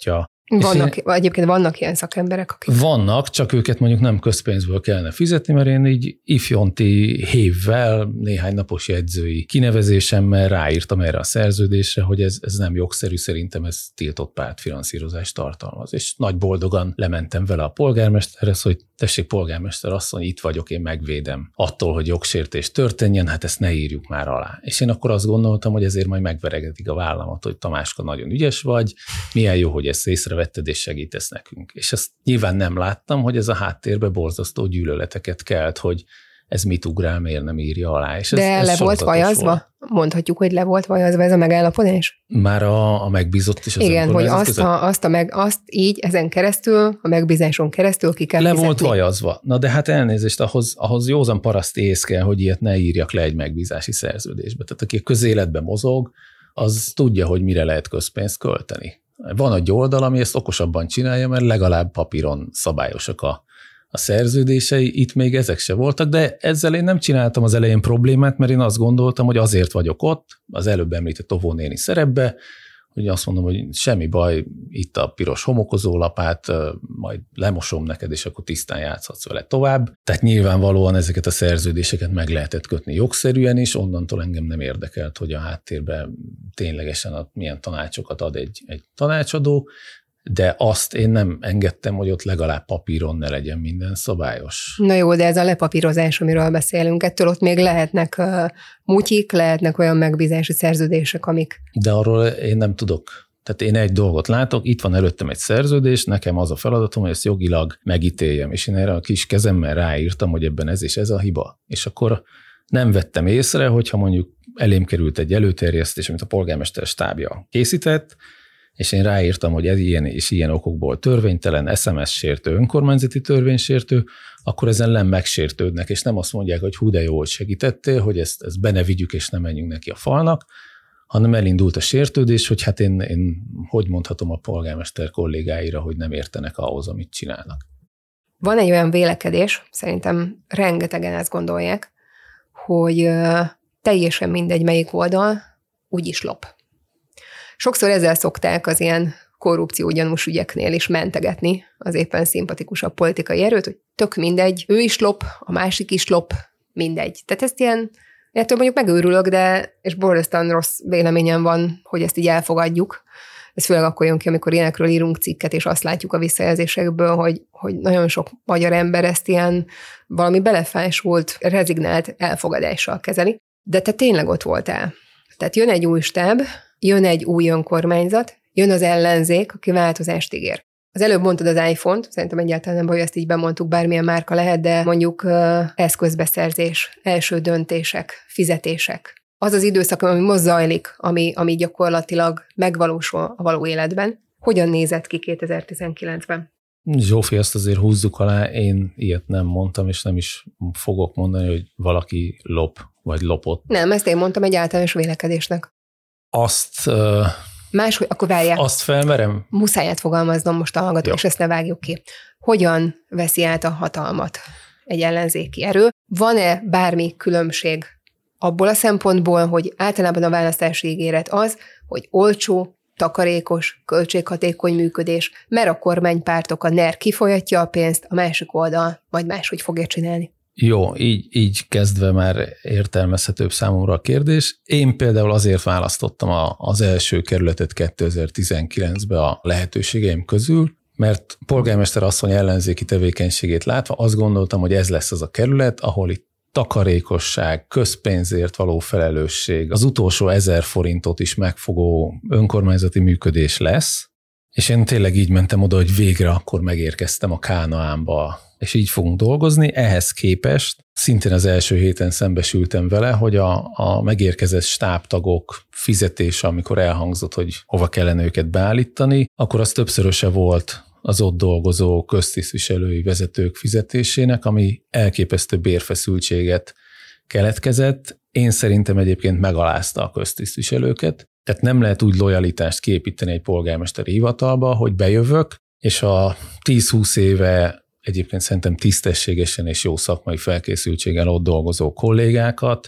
Vannak, én, egyébként vannak ilyen szakemberek, akik... Vannak, csak őket mondjuk nem közpénzből kellene fizetni, mert én így ifjonti hévvel, néhány napos jegyzői kinevezésemmel ráírtam erre a szerződésre, hogy ez, ez nem jogszerű, szerintem ez tiltott pártfinanszírozást tartalmaz. És nagy boldogan lementem vele a polgármesterhez, hogy tessék, polgármester asszony, itt vagyok, én megvédem attól, hogy jogsértés történjen, hát ezt ne írjuk már alá. És én akkor azt gondoltam, hogy ezért majd megveregetik a vállamat, hogy Tamáska, nagyon ügyes vagy, milyen jó, hogy ezt észrevetted és segítesz nekünk. És ezt nyilván nem láttam, hogy ez a háttérbe borzasztó gyűlöleteket kelt, hogy ez mit ugrál, miért nem írja alá. És ez, De ez le volt vajazva? Volt. Mondhatjuk, hogy le volt vajazva ez a megállapodás? Már a, a megbízott is az igen, hogy azt, a, azt, a meg, azt így ezen keresztül, a megbízáson keresztül ki kell Le fizetni. volt vajazva. Na de hát elnézést, ahhoz, ahhoz józan paraszti ész kell, hogy ilyet ne írjak le egy megbízási szerződésbe. Tehát aki a közéletben mozog, az tudja, hogy mire lehet közpénzt költeni. Van egy oldal, ami ezt okosabban csinálja, mert legalább papíron szabályosak a, a szerződései, itt még ezek se voltak, de ezzel én nem csináltam az elején problémát, mert én azt gondoltam, hogy azért vagyok ott, az előbb említett óvónéni szerepbe, hogy azt mondom, hogy semmi baj, itt a piros homokozólapát, majd lemosom neked, és akkor tisztán játszhatsz vele tovább. Tehát nyilvánvalóan ezeket a szerződéseket meg lehetett kötni jogszerűen is, onnantól engem nem érdekelt, hogy a háttérben ténylegesen a, milyen tanácsokat ad egy, egy tanácsadó, de azt én nem engedtem, hogy ott legalább papíron ne legyen minden szabályos. Na jó, de ez a lepapírozás, amiről beszélünk, ettől ott még lehetnek uh, mutyik, lehetnek olyan megbízási szerződések, amik... De arról én nem tudok. Tehát én egy dolgot látok, itt van előttem egy szerződés, nekem az a feladatom, hogy ezt jogilag megítéljem, és én erre a kis kezemmel ráírtam, hogy ebben ez és ez a hiba. És akkor nem vettem észre, hogyha mondjuk elém került egy előterjesztés, amit a polgármester stábja készített, és én ráírtam, hogy ez ilyen és ilyen okokból törvénytelen, es em es-sértő, önkormányzati törvénysértő, akkor ezen nem megsértődnek, és nem azt mondják, hogy hú, de jó, hogy segítettél, hogy ezt, ezt be ne vigyük, és ne menjünk neki a falnak, hanem elindult a sértődés, hogy hát én, én hogy mondhatom a polgármester kollégáira, hogy nem értenek ahhoz, amit csinálnak. Van egy olyan vélekedés, szerintem rengetegen ezt gondolják, hogy teljesen mindegy, melyik oldal, úgyis lop. Sokszor ezzel szokták az ilyen korrupció gyanús ügyeknél is mentegetni az éppen szimpatikusabb politikai erőt, hogy tök mindegy, ő is lop, a másik is lop, mindegy. Tehát ezt ilyen, ettől mondjuk megőrülök, de és borzasztóan rossz véleményem van, hogy ezt így elfogadjuk. Ez főleg akkor jön ki, amikor ilyenekről írunk cikket, és azt látjuk a visszajelzésekből, hogy, hogy nagyon sok magyar ember ezt ilyen valami belefásult, rezignált elfogadással kezeli. De te tényleg ott voltál. Tehát jön egy új stáb, jön egy új önkormányzat, jön az ellenzék, aki változást ígér. Az előbb mondtad az iPhone-t, szerintem egyáltalán nem baj, hogy ezt így bemondtuk, bármilyen márka lehet, de mondjuk uh, eszközbeszerzés, első döntések, fizetések. Az az időszak, ami most zajlik, ami, ami gyakorlatilag megvalósul a való életben. Hogyan nézett ki kétezer-tizenkilencben? Zsófi, ezt azért húzzuk alá, én ilyet nem mondtam, és nem is fogok mondani, hogy valaki lop, vagy lopott. Nem, ezt én mondtam egy általános vélekedésnek. Azt... Uh, Máshogy, akkor várjál. Azt felmerem? Muszáját fogalmaznom most a hallgató, és ezt ne vágjuk ki. Hogyan veszi át a hatalmat egy ellenzéki erő? Van-e bármi különbség abból a szempontból, hogy általában a választási ígéret az, hogy olcsó, takarékos, költséghatékony működés, mert a kormánypártok, a NER kifolyatja a pénzt, a másik oldal majd máshogy fogja csinálni. Jó, így, így kezdve már értelmezhetőbb számomra a kérdés. Én például azért választottam a, az első kerületet kétezer-tizenkilencben a lehetőségeim közül, mert polgármester asszony ellenzéki tevékenységét látva azt gondoltam, hogy ez lesz az a kerület, ahol itt takarékosság, közpénzért való felelősség, az utolsó ezer forintot is megfogó önkormányzati működés lesz, és én tényleg így mentem oda, hogy végre akkor megérkeztem a Kánaánba, és így fogunk dolgozni. Ehhez képest szintén az első héten szembesültem vele, hogy a, a megérkezett stábtagok fizetése, amikor elhangzott, hogy hova kellene őket beállítani, akkor az többszöröse volt az ott dolgozó köztisztviselői vezetők fizetésének, ami elképesztő bérfeszültséget keletkezett. Én szerintem egyébként megalázta a köztisztviselőket. Tehát nem lehet úgy lojalitást kiépíteni egy polgármesteri hivatalba, hogy bejövök, és a tíz-húsz éve egyébként szerintem tisztességesen és jó szakmai felkészültséggel ott dolgozó kollégákat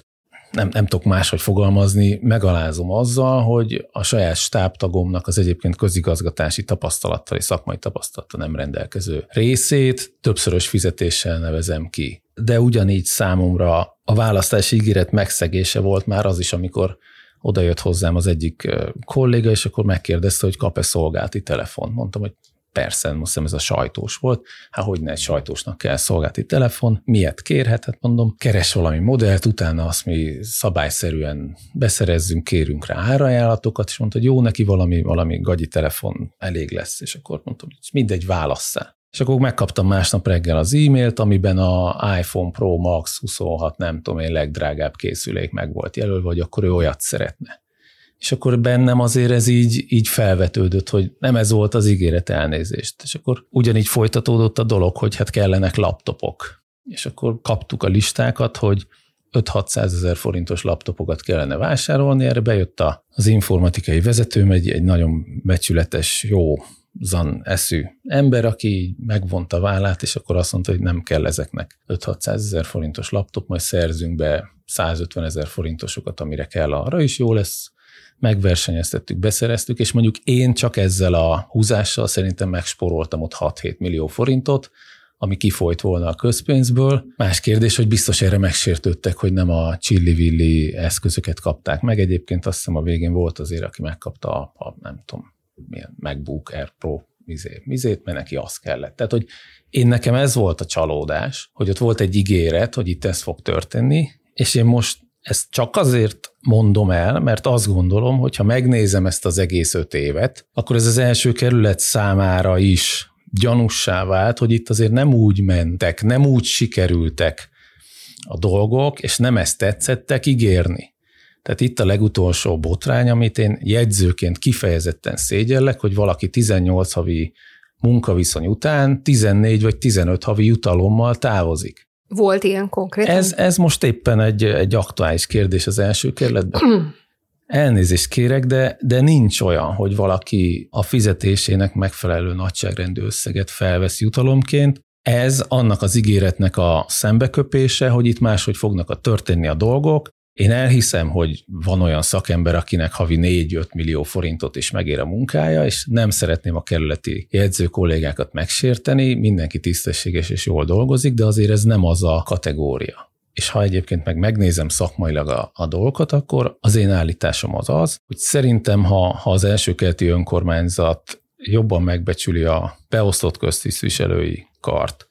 nem, nem tudok máshogy fogalmazni, megalázom azzal, hogy a saját stábtagomnak az egyébként közigazgatási tapasztalattal és szakmai tapasztalattal nem rendelkező részét többszörös fizetéssel nevezem ki. De ugyanígy számomra a választási ígéret megszegése volt már az is, amikor oda jött hozzám az egyik kolléga, és akkor megkérdezte, hogy kap-e szolgálati telefon. Mondtam, hogy persze, most hiszem ez a sajtós volt. Hát hogyne egy sajtósnak kell szolgálati telefon, miért kérhet? Hát mondom, keres valami modellt, utána azt mi szabályszerűen beszerezzünk, kérünk rá árajánlatokat, és mondta, hogy jó, neki valami, valami gagyi telefon elég lesz. És akkor mondtam, hogy mindegy, válasszál. És akkor megkaptam másnap reggel az e-mailt, amiben a iPhone Pro Max huszonhat, nem tudom én, legdrágább készülék meg volt jelölve, hogy akkor ő olyat szeretne. És akkor bennem azért ez így, így felvetődött, hogy nem ez volt az ígéret, elnézést. És akkor ugyanígy folytatódott a dolog, hogy hát kellenek laptopok. És akkor kaptuk a listákat, hogy öt-hatszázezer forintos laptopokat kellene vásárolni, erre bejött az informatikai vezetőm, egy, egy nagyon becsületes, jó zan eszű ember, aki megvonta a vállát, és akkor azt mondta, hogy nem kell ezeknek öt-hatszázezer forintos laptop, majd szerzünk be százötvenezer forintosokat, amire kell, arra is jó lesz. Megversenyeztettük, beszereztük, és mondjuk én csak ezzel a húzással szerintem megspóroltam ott hat-hét millió forintot, ami kifolyt volna a közpénzből. Más kérdés, hogy biztos erre megsértődtek, hogy nem a csillivilli eszközöket kapták meg. Egyébként azt hiszem a végén volt azért, aki megkapta a, a nem tudom, milyen MacBook Air Pro mizét, mizét, mert neki az kellett. Tehát, hogy én nekem ez volt a csalódás, hogy ott volt egy ígéret, hogy itt ez fog történni, és én most ezt csak azért mondom el, mert azt gondolom, hogy ha megnézem ezt az egész öt évet, akkor ez az első kerület számára is gyanussá vált, hogy itt azért nem úgy mentek, nem úgy sikerültek a dolgok, és nem ezt tetszettek ígérni. Tehát itt a legutolsó botrány, amit én jegyzőként kifejezetten szégyellek, hogy valaki tizennyolc havi munkaviszony után tizennégy vagy tizenöt havi jutalommal távozik. Volt ilyen konkrétan? Ez, ez most éppen egy, egy aktuális kérdés az első kerületben. Elnézést kérek, de, de nincs olyan, hogy valaki a fizetésének megfelelő nagyságrendű összeget felvesz jutalomként. Ez annak az ígéretnek a szembeköpése, hogy itt máshogy fognak a történni a dolgok. Én elhiszem, hogy van olyan szakember, akinek havi négy-öt millió forintot is megér a munkája, és nem szeretném a kerületi jegyző kollégákat megsérteni, mindenki tisztességes és jól dolgozik, de azért ez nem az a kategória. És ha egyébként meg megnézem szakmailag a, a dolgokat, akkor az én állításom az az, hogy szerintem, ha, ha az első kerületi önkormányzat jobban megbecsüli a beosztott köztisztviselői kart,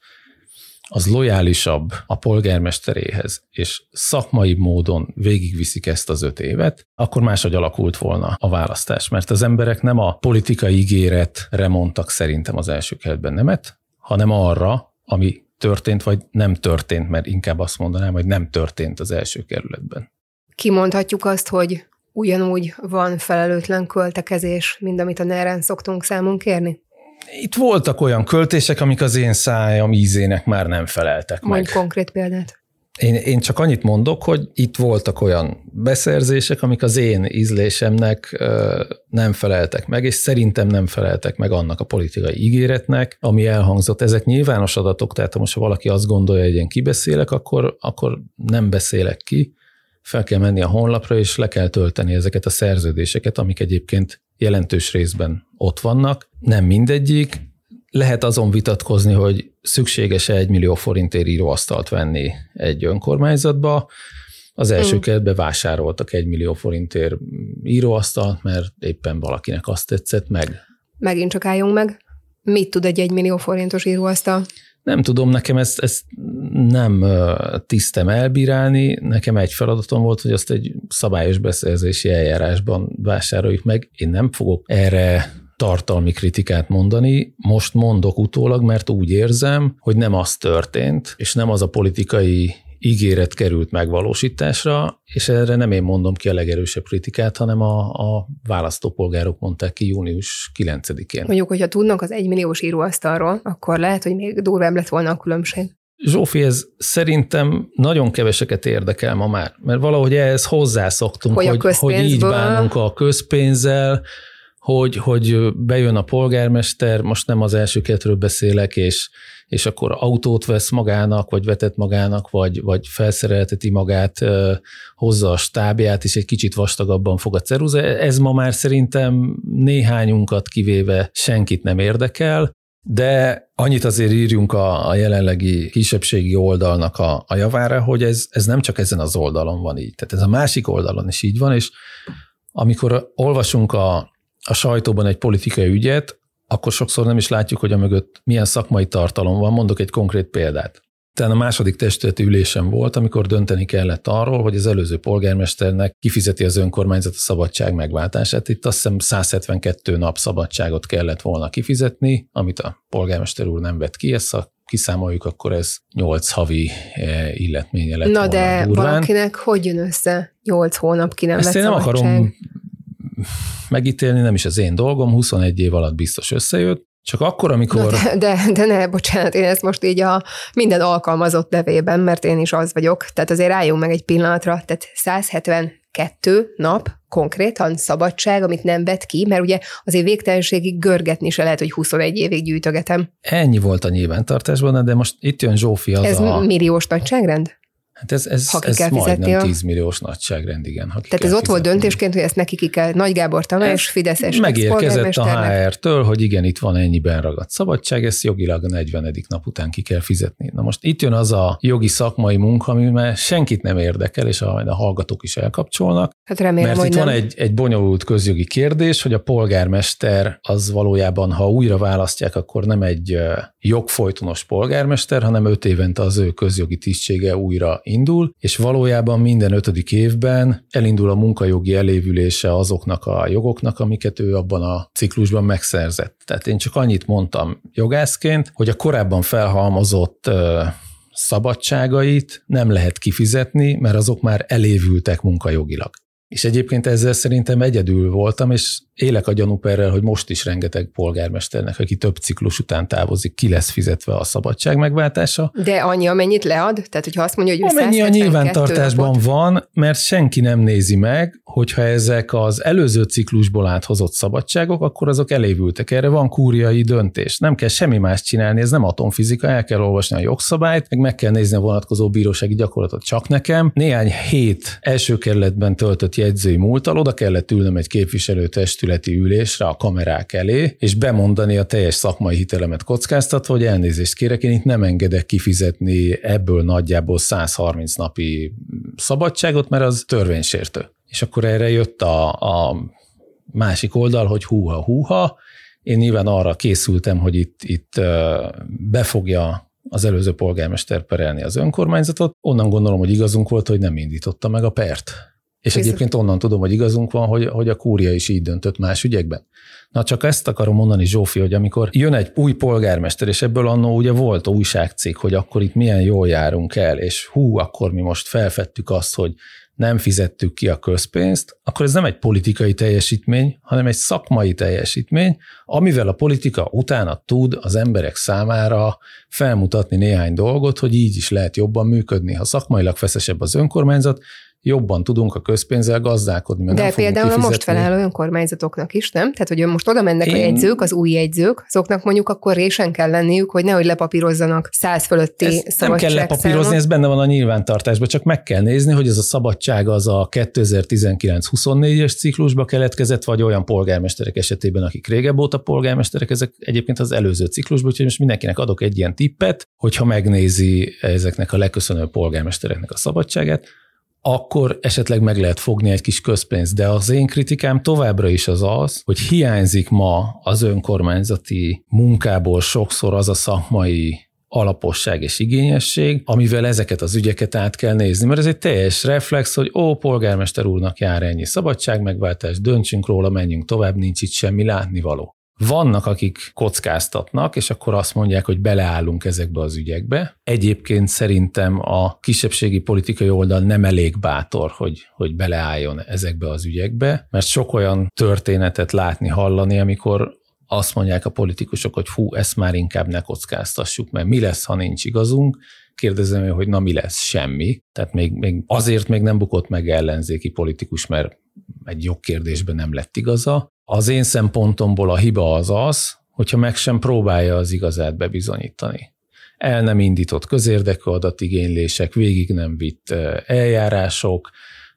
az lojálisabb a polgármesteréhez, és szakmai módon végigviszik ezt az öt évet, akkor máshogy alakult volna a választás. Mert az emberek nem a politikai ígéretre mondtak szerintem az első kerületben nemet, hanem arra, ami történt, vagy nem történt, mert inkább azt mondanám, hogy nem történt az első kerületben. Kimondhatjuk azt, hogy ugyanúgy van felelőtlen költekezés, mint amit a NER-en szoktunk számon kérni? Itt voltak olyan költések, amik az én szájam ízének már nem feleltek meg. Mondj konkrét példát. Én, én csak annyit mondok, hogy itt voltak olyan beszerzések, amik az én ízlésemnek ö, nem feleltek meg, és szerintem nem feleltek meg annak a politikai ígéretnek, ami elhangzott. Ezek nyilvános adatok, tehát ha most ha valaki azt gondolja, hogy én kibeszélek, akkor, akkor nem beszélek ki. Fel kell menni a honlapra, és le kell tölteni ezeket a szerződéseket, amik egyébként jelentős részben ott vannak. Nem mindegyik. Lehet azon vitatkozni, hogy szükséges-e egy millió forintért íróasztalt venni egy önkormányzatba. Az első hmm. kerületben vásároltak egy millió forintért íróasztalt, mert éppen valakinek azt tetszett meg. Megint csak álljunk meg. Mit tud egy egy millió forintos íróasztal? Nem tudom, nekem ezt, ezt nem tisztem elbírálni. Nekem egy feladatom volt, hogy azt egy szabályos beszerzési eljárásban vásároljuk meg. Én nem fogok erre tartalmi kritikát mondani. Most mondok utólag, mert úgy érzem, hogy nem az történt, és nem az a politikai ígéret került megvalósításra, és erre nem én mondom ki a legerősebb kritikát, hanem a, a választópolgárok mondták ki június kilencedikén. Mondjuk, hogyha tudnak az egymilliós íróasztalról, akkor lehet, hogy még durvább lett volna a különbség. Zsófi, ez szerintem nagyon keveseket érdekel ma már, mert valahogy ehhez hozzászoktunk, hogy, hogy, hogy így bánunk a közpénzzel, hogy, hogy bejön a polgármester, most nem az első kettőről beszélek, és, és akkor autót vesz magának, vagy vetett magának, vagy, vagy felszerelteti magát, hozza a stábját, és egy kicsit vastagabban fog a ceruza. Ez ma már szerintem néhányunkat kivéve senkit nem érdekel, de annyit azért írjunk a, a jelenlegi kisebbségi oldalnak a, a javára, hogy ez, ez nem csak ezen az oldalon van így. Tehát ez a másik oldalon is így van, és amikor olvasunk a, a sajtóban egy politikai ügyet, akkor sokszor nem is látjuk, hogy a mögött milyen szakmai tartalom van. Mondok egy konkrét példát. Tehát a második testületi ülésen volt, amikor dönteni kellett arról, hogy az előző polgármesternek kifizeti az önkormányzat a szabadság megváltását. Itt azt hiszem száz hetvenkettő nap szabadságot kellett volna kifizetni, amit a polgármester úr nem vett ki, ezt a kiszámoljuk, akkor ez nyolc havi illetménye lett Na volna de durván. valakinek hogy jön össze nyolc hónap ki nem Ezt vett én nem szabadság? akarom megítélni, nem is az én dolgom, huszonegy év alatt biztos összejött, csak akkor, amikor... De, de, de ne, bocsánat, én ezt most így a minden alkalmazott nevében, mert én is az vagyok, tehát azért álljunk meg egy pillanatra, tehát száz hetvenkettő nap konkrétan szabadság, amit nem vett ki, mert ugye azért végtelenségig görgetni se lehet, hogy huszonegy évig gyűjtögetem. Ennyi volt a nyilvántartásban, de most itt jön Zsófi az Ez a... milliós nagyságrend? Hát ez, ez, ez majdnem tíz milliós nagyságrend, igen. Tehát ez ott volt döntésként, hogy ezt neki ki kell. Nagy Gábor Tamás, Fideszes megérkezett a há er-től, hogy igen, itt van ennyiben ragadt szabadság, ezt jogilag a negyvenedik nap után ki kell fizetni. Na most itt jön az a jogi szakmai munka, ami már senkit nem érdekel, és a, a hallgatók is elkapcsolnak. Hát remélem, mert hogy itt nem. van egy, egy bonyolult közjogi kérdés, hogy a polgármester az valójában, ha újra választják, akkor nem egy jogfolytonos polgármester, hanem öt évente az ő közjogi tisztsége újra indul, és valójában minden ötödik évben elindul a munkajogi elévülése azoknak a jogoknak, amiket ő abban a ciklusban megszerzett. Tehát én csak annyit mondtam jogászként, hogy a korábban felhalmozott szabadságait nem lehet kifizetni, mert azok már elévültek munkajogilag. És egyébként ezzel szerintem egyedül voltam, és élek a gyanúperrel, hogy most is rengeteg polgármesternek, aki több ciklus után távozik, ki lesz fizetve a szabadság megváltása. De annyi, amennyit lead? Tehát, hogyha azt mondja, hogy ő amennyi a nyilvántartásban napot... van, mert senki nem nézi meg, hogyha ezek az előző ciklusból áthozott szabadságok, akkor azok elévültek. Erre van kúriai döntés. Nem kell semmi más csinálni, ez nem atomfizika, el kell olvasni a jogszabályt, meg meg kell nézni a vonatkozó bírósági gyakorlatot. Csak nekem néhány hét első kerületben töltött jegyzői múlttal oda kellett ülnöm egy képviselőtestületi ülésre a kamerák elé, és bemondani a teljes szakmai hitelemet kockáztatva, hogy elnézést kérek, én itt nem engedek kifizetni ebből nagyjából száz harminc napi szabadságot, mert az törvénysértő. És akkor erre jött a, a másik oldal, hogy húha, húha. Én nyilván arra készültem, hogy itt, itt befogja az előző polgármester perelni az önkormányzatot. Onnan gondolom, hogy igazunk volt, hogy nem indította meg a pert. És Viszont. Egyébként onnan tudom, hogy igazunk van, hogy, hogy a kúria is így döntött más ügyekben. Na csak ezt akarom mondani, Zsófi, hogy amikor jön egy új polgármester, és ebből annó ugye volt újságcikk, hogy akkor itt milyen jól járunk el, és hú, akkor mi most felfedtük azt, hogy nem fizettük ki a közpénzt, akkor ez nem egy politikai teljesítmény, hanem egy szakmai teljesítmény, amivel a politika utána tud az emberek számára felmutatni néhány dolgot, hogy így is lehet jobban működni. Ha szakmailag feszesebb az önkormányzat, jobban tudunk a közpénzzel gazdálkodni. Mert de nem például kifizetni. a most felálló önkormányzatoknak is, nem? Tehát, hogy most oda mennek Én... a jegyzők, az új jegyzők, azoknak mondjuk akkor résen kell lenniük, hogy nehogy lepapírozzanak száz fölötti szabadságszámot. Nem kell lepapírozni, ez benne van a nyilvántartásban, csak meg kell nézni, hogy ez a szabadság az a kétezer-tizenkilenc huszonnégyes ciklusba keletkezett, vagy olyan polgármesterek esetében, akik régebb óta polgármesterek, ezek egyébként az előző ciklusban, úgyhogy most mindenkinek adok egy ilyen tippet, hogyha megnézi ezeknek a leköszönő polgármestereknek a szabadságát, akkor esetleg meg lehet fogni egy kis közpénzt. De az én kritikám továbbra is az az, hogy hiányzik ma az önkormányzati munkából sokszor az a szakmai alaposság és igényesség, amivel ezeket az ügyeket át kell nézni, mert ez egy teljes reflex, hogy ó, polgármester úrnak jár ennyi szabadságmegváltás, döntsünk róla, menjünk tovább, nincs itt semmi látnivaló. Vannak, akik kockáztatnak, és akkor azt mondják, hogy beleállunk ezekbe az ügyekbe. Egyébként szerintem a kisebbségi politikai oldal nem elég bátor, hogy, hogy beleálljon ezekbe az ügyekbe, mert sok olyan történetet látni, hallani, amikor azt mondják a politikusok, hogy fú, ezt már inkább ne kockáztassuk, mert mi lesz, ha nincs igazunk. Kérdezem, hogy na mi lesz? Semmi. Tehát még, még azért még nem bukott meg ellenzéki politikus, mert egy jogkérdésben nem lett igaza. Az én szempontomból a hiba az az, hogyha meg sem próbálja az igazát bebizonyítani. El nem indított közérdekű adatigénylések, végig nem vitt eljárások,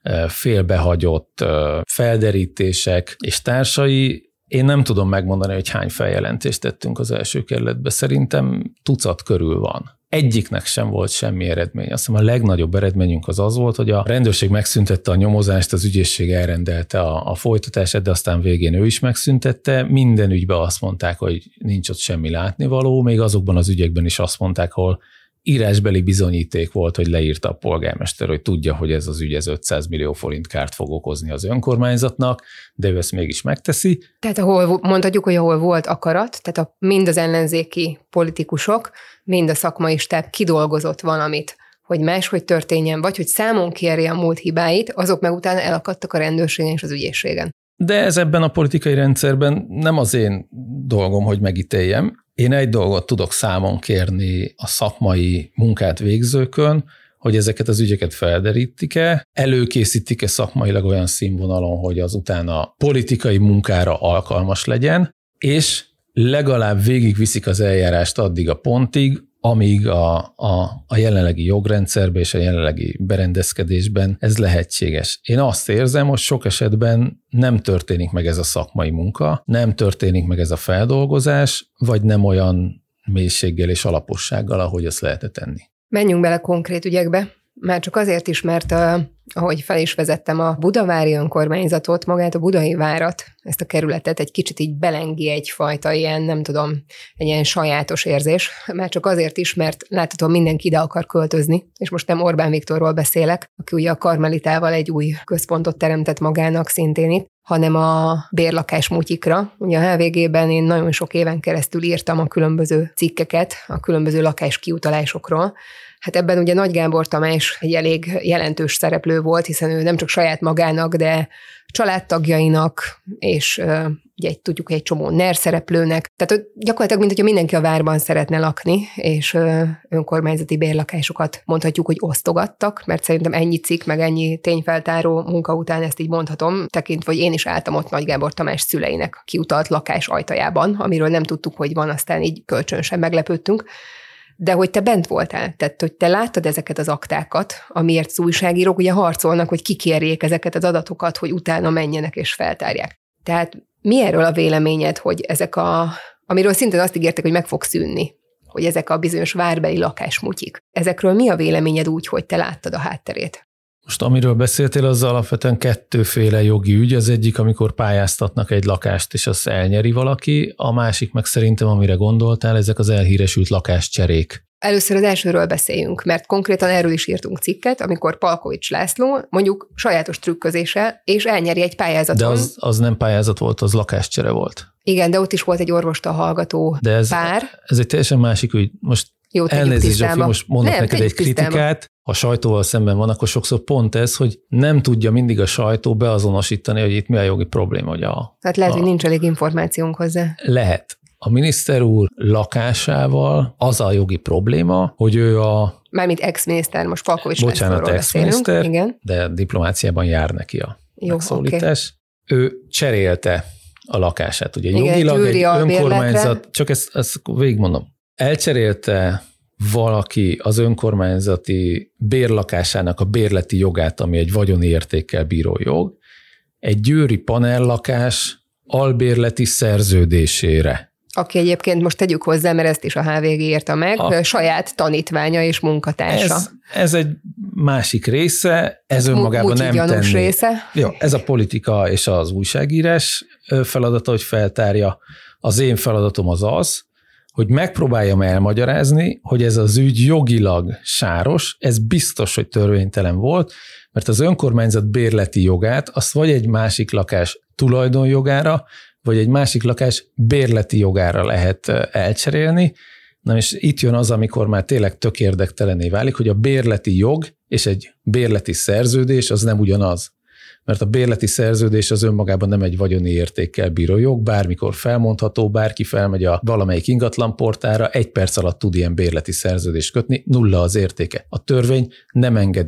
félbehagyott felderítések és társai. Én nem tudom megmondani, hogy hány feljelentést tettünk az első kerületbe, szerintem tucat körül van. Egyiknek sem volt semmi eredmény. Azt hiszem a legnagyobb eredményünk az az volt, hogy a rendőrség megszüntette a nyomozást, az ügyészség elrendelte a, a folytatását, de aztán végén ő is megszüntette. Minden ügyben azt mondták, hogy nincs ott semmi látnivaló, még azokban az ügyekben is azt mondták, ahol írásbeli bizonyíték volt, hogy leírta a polgármester, hogy tudja, hogy ez az ügy ez ötszáz millió forint kárt fog okozni az önkormányzatnak, de ő ezt mégis megteszi. Tehát ahol mondhatjuk, hogy ahol volt akarat, tehát a, mind az ellenzéki politikusok, mind a szakmai stáb kidolgozott valamit, hogy máshogy történjen, vagy hogy számon kérje a múlt hibáit, azok meg utána elakadtak a rendőrségen és az ügyészségen. De ez ebben a politikai rendszerben nem az én dolgom, hogy megítéljem. Én egy dolgot tudok számon kérni a szakmai munkát végzőkön, hogy ezeket az ügyeket felderítik-e, előkészítik-e szakmailag olyan színvonalon, hogy az utána politikai munkára alkalmas legyen, és legalább végigviszik az eljárást addig a pontig, amíg a, a, a jelenlegi jogrendszerben és a jelenlegi berendezkedésben ez lehetséges. Én azt érzem, hogy sok esetben nem történik meg ez a szakmai munka, nem történik meg ez a feldolgozás, vagy nem olyan mélységgel és alapossággal, ahogy azt lehetne tenni. Menjünk bele konkrét ügyekbe. Már csak azért is, mert uh, ahogy fel is vezettem a budavári önkormányzatot, magát a budai várat, ezt a kerületet egy kicsit így belengi egyfajta ilyen, nem tudom, egy ilyen sajátos érzés. Már csak azért is, mert láthatóan mindenki ide akar költözni, és most nem Orbán Viktorról beszélek, aki ugye a Karmelitával egy új központot teremtett magának szintén itt, hanem a bérlakás mutyikra. Ugye a há vé gében én nagyon sok éven keresztül írtam a különböző cikkeket, a különböző lakás kiutalásokról. Hát ebben ugye Nagy Gábor Tamás egy elég jelentős szereplő volt, hiszen ő nem csak saját magának, de családtagjainak, és uh, ugye egy, tudjuk, hogy egy csomó NER szereplőnek. Tehát gyakorlatilag, mint hogyha mindenki a várban szeretne lakni, és uh, önkormányzati bérlakásokat mondhatjuk, hogy osztogattak, mert szerintem ennyi cikk, meg ennyi tényfeltáró munka után ezt így mondhatom, tekintve, hogy én is álltam ott Nagy Gábor Tamás szüleinek kiutalt lakás ajtajában, amiről nem tudtuk, hogy van, aztán így kölcsönösen meglepődtünk. De hogy te bent voltál, tehát hogy te láttad ezeket az aktákat, amiért az újságírók ugye harcolnak, hogy kikérjék ezeket az adatokat, hogy utána menjenek és feltárják. Tehát mi erről a véleményed, hogy ezek a, amiről szintén azt ígértek, hogy meg fog szűnni, hogy ezek a bizonyos várbeli lakásmutyik. Ezekről mi a véleményed úgy, hogy te láttad a hátterét? Most amiről beszéltél, az alapvetően kettőféle jogi ügy. Az egyik, amikor pályáztatnak egy lakást, és azt elnyeri valaki, a másik meg szerintem, amire gondoltál, ezek az elhíresült lakáscserék. Először az elsőről beszéljünk, mert konkrétan erről is írtunk cikket, amikor Palkovics László mondjuk sajátos trükközéssel, és elnyeri egy pályázaton. De az, az nem pályázat volt, az lakáscsere volt. Igen, de ott is volt egy orvostal hallgató de ez, pár. Ez egy teljesen másik ügy. Most Jó, elnézést, Zsófi, most mondok nem, neked egy kritikát, tisztába. Ha a sajtóval szemben van, akkor sokszor pont ez, hogy nem tudja mindig a sajtó beazonosítani, hogy itt mi a jogi probléma. Hogy a, Tehát lehet, a, hogy nincs elég információnk hozzá. Lehet. A miniszter úr lakásával az a jogi probléma, hogy ő a... Mármint ex-miniszter, most Palkovics Lászlóról beszélünk. Igen. De diplomáciában jár neki a Jó, megszólítás. Okay. Ő cserélte a lakását. Ugye igen, jogilag egy önkormányzat, bérletre. Csak ezt, ezt végigmondom. Elcserélte valaki az önkormányzati bérlakásának a bérleti jogát, ami egy vagyoni értékkel bíró jog, egy győri panellakás albérleti szerződésére. Aki egyébként most tegyük hozzá, mert ezt is a há vé gé írta meg, a saját tanítványa és munkatársa. Ez, ez egy másik része, ez önmagában nem tenni. része. Jó, ez a politika és az újságírás feladata, hogy feltárja. Az én feladatom az az, hogy megpróbáljam elmagyarázni, hogy ez az ügy jogilag sáros, ez biztos, hogy törvénytelen volt, mert az önkormányzat bérleti jogát azt vagy egy másik lakás tulajdonjogára, vagy egy másik lakás bérleti jogára lehet elcserélni. Na és itt jön az, amikor már tényleg tök érdektelené válik, hogy a bérleti jog és egy bérleti szerződés az nem ugyanaz. Mert a bérleti szerződés az önmagában nem egy vagyoni értékkel bíró jog, bármikor felmondható, bárki felmegy a valamelyik ingatlanportára, egy perc alatt tud ilyen bérleti szerződést kötni, nulla az értéke. A törvény nem engedi meg.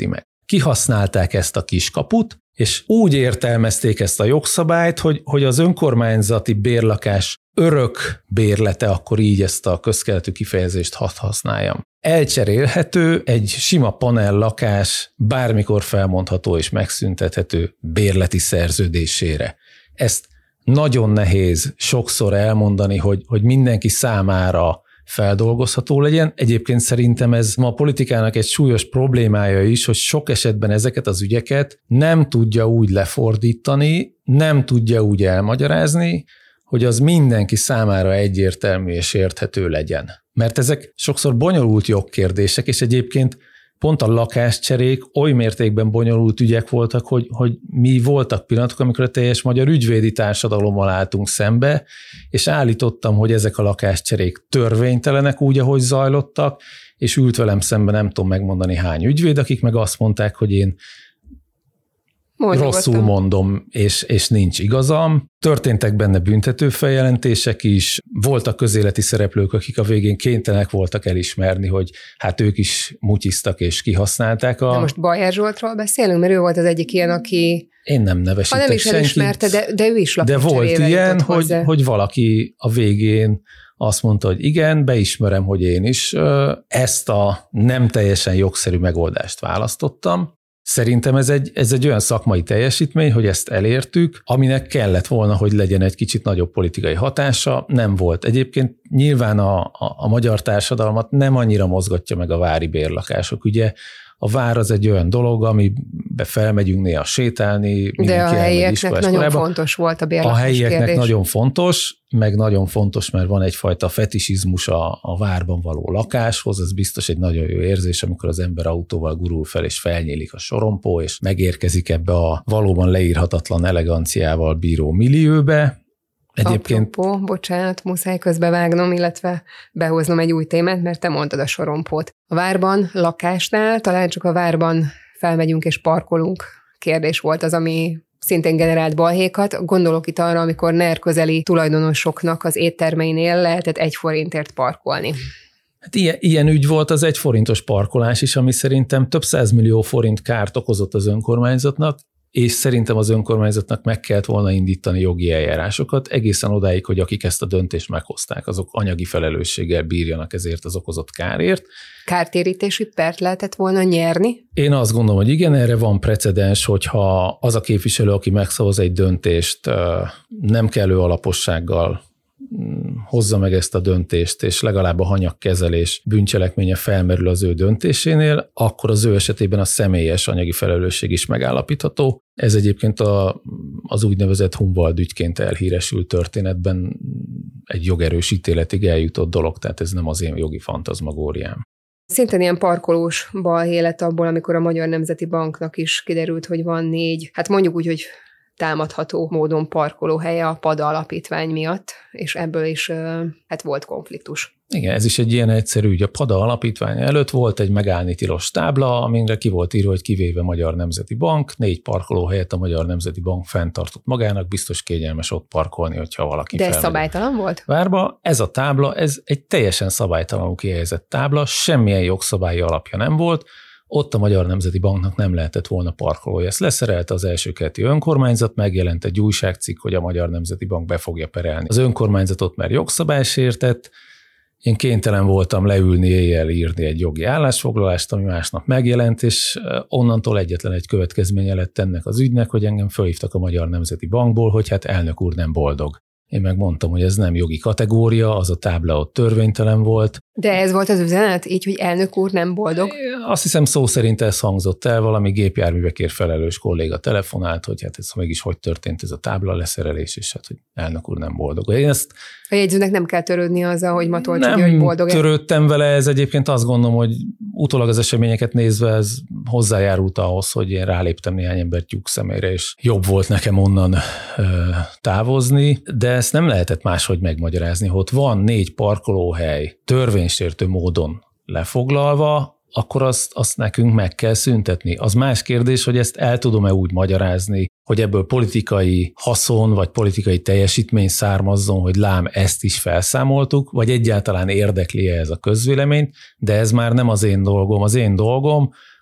kihasználták ezt a kiskaput, és úgy értelmezték ezt a jogszabályt, hogy, hogy az önkormányzati bérlakás örök bérlete, akkor így ezt a közkeletű kifejezést hadd használjam. Elcserélhető egy sima panel lakás bármikor felmondható és megszüntethető bérleti szerződésére. Ezt nagyon nehéz sokszor elmondani, hogy, hogy mindenki számára feldolgozható legyen. Egyébként szerintem ez ma a politikának egy súlyos problémája is, hogy sok esetben ezeket az ügyeket nem tudja úgy lefordítani, nem tudja úgy elmagyarázni, hogy az mindenki számára egyértelmű és érthető legyen. Mert ezek sokszor bonyolult jogkérdések, és egyébként pont a lakáscserék oly mértékben bonyolult ügyek voltak, hogy, hogy mi voltak pillanatok, amikor a teljes magyar ügyvédi társadalommal álltunk szembe, és állítottam, hogy ezek a lakáscserék törvénytelenek úgy, ahogy zajlottak, és ült velem szemben nem tudom megmondani hány ügyvéd, akik meg azt mondták, hogy én Mondjuk rosszul ottan. mondom, és, és nincs igazam. Történtek benne büntető feljelentések is, voltak közéleti szereplők, akik a végén kénytelenek voltak elismerni, hogy hát ők is mutyiztak és kihasználták a... De most Bajer Zsoltról beszélünk, mert ő volt az egyik ilyen, aki... Én nem nevesítek ha nem is senkit, elismerte, de, de ő is de volt ilyen, hogy, hogy valaki a végén azt mondta, hogy igen, beismerem, hogy én is ezt a nem teljesen jogszerű megoldást választottam. Szerintem ez egy, ez egy olyan szakmai teljesítmény, hogy ezt elértük, aminek kellett volna, hogy legyen egy kicsit nagyobb politikai hatása, nem volt. Egyébként nyilván a, a, a magyar társadalmat nem annyira mozgatja meg a vári bérlakások. Ugye a vár az egy olyan dolog, amibe felmegyünk néha sétálni. De a helyieknek nagyon fontos volt a bérlakás A helyieknek kérdés. nagyon fontos, meg nagyon fontos, mert van egyfajta fetisizmus a, a várban való lakáshoz, ez biztos egy nagyon jó érzés, amikor az ember autóval gurul fel, és felnyílik a sorompó, és megérkezik ebbe a valóban leírhatatlan eleganciával bíró millióbe. Egyébként... Apropó, bocsánat, muszáj közbevágnom, illetve behoznom egy új témát, mert te mondtad a sorompót. A várban, lakásnál, talán csak a várban felmegyünk és parkolunk kérdés volt az, ami szintén generált balhékat. Gondolok itt arra, amikor NER közeli tulajdonosoknak az éttermeinél lehetett egy forintért parkolni. Hát ilyen, ilyen ügy volt az egy forintos parkolás is, ami szerintem több százmillió forint kárt okozott az önkormányzatnak, és szerintem az önkormányzatnak meg kellett volna indítani jogi eljárásokat, egészen odáig, hogy akik ezt a döntést meghozták, azok anyagi felelősséggel bírjanak ezért az okozott kárért. Kártérítési pert lehetett volna nyerni? Én azt gondolom, hogy igen, erre van precedens, hogyha az a képviselő, aki megszavaz egy döntést, nem kellő alapossággal hozza meg ezt a döntést, és legalább a hanyagkezelés bűncselekménye felmerül az ő döntésénél, akkor az ő esetében a személyes anyagi felelősség is megállapítható. Ez egyébként a, az úgynevezett Humboldt ügyként elhíresült történetben egy jogerős ítéletig eljutott dolog, tehát ez nem az én jogi fantazmagóriám. Szintén ilyen parkolós balhé lett abból, amikor a Magyar Nemzeti Banknak is kiderült, hogy van négy, hát mondjuk úgy, hogy támadható módon parkolóhelye a Pada alapítvány miatt, és ebből is hát volt konfliktus. Igen, ez is egy ilyen egyszerű ügy. A Pada alapítvány előtt volt egy megállni tilos tábla, amire ki volt írva, hogy kivéve Magyar Nemzeti Bank, négy parkolóhelyet a Magyar Nemzeti Bank fenntartott magának, biztos kényelmes ott parkolni, hogyha valaki De ez felmegy. szabálytalan volt? Várba, ez a tábla, ez egy teljesen szabálytalanul kihelyezett tábla, semmilyen jogszabályi alapja nem volt, ott a Magyar Nemzeti Banknak nem lehetett volna parkolója. Ezt leszerelte az első keleti önkormányzat, megjelent egy újságcikk, hogy a Magyar Nemzeti Bank be fogja perelni az önkormányzatot, mert jogszabálysértett. Én kénytelen voltam leülni éjjel írni egy jogi állásfoglalást, ami másnap megjelent, és onnantól egyetlen egy következménye lett ennek az ügynek, hogy engem felhívtak a Magyar Nemzeti Bankból, hogy hát elnök úr nem boldog. Én megmondtam, hogy ez nem jogi kategória, az a tábla ott törvénytelen volt. De ez volt az üzenet, így, hogy elnök úr nem boldog? Azt hiszem szó szerint ez hangzott el, valami gépjárművekért felelős kolléga telefonált, hogy hát ez mégis hogy történt ez a tábla leszerelés, és hát, hogy elnök úr nem boldog. Én ezt a jegyzőnek nem kell törődni azzal, hogy Matolcsi György nem boldog. Nem törődtem vele, ez egyébként azt gondolom, hogy utólag az eseményeket nézve ez hozzájárult ahhoz, hogy én ráléptem néhány embert tyúk szemére, és jobb volt nekem onnan ö, távozni, de ezt nem lehetett máshogy megmagyarázni, hogy ott van négy parkolóhely törvénysértő módon lefoglalva, akkor azt, azt nekünk meg kell szüntetni. Az más kérdés, hogy ezt el tudom-e úgy magyarázni, hogy ebből politikai haszon vagy politikai teljesítmény származzon, hogy lám ezt is felszámoltuk, vagy egyáltalán érdekli-e ez a közvéleményt, de ez már nem az én dolgom. Az én dolgom,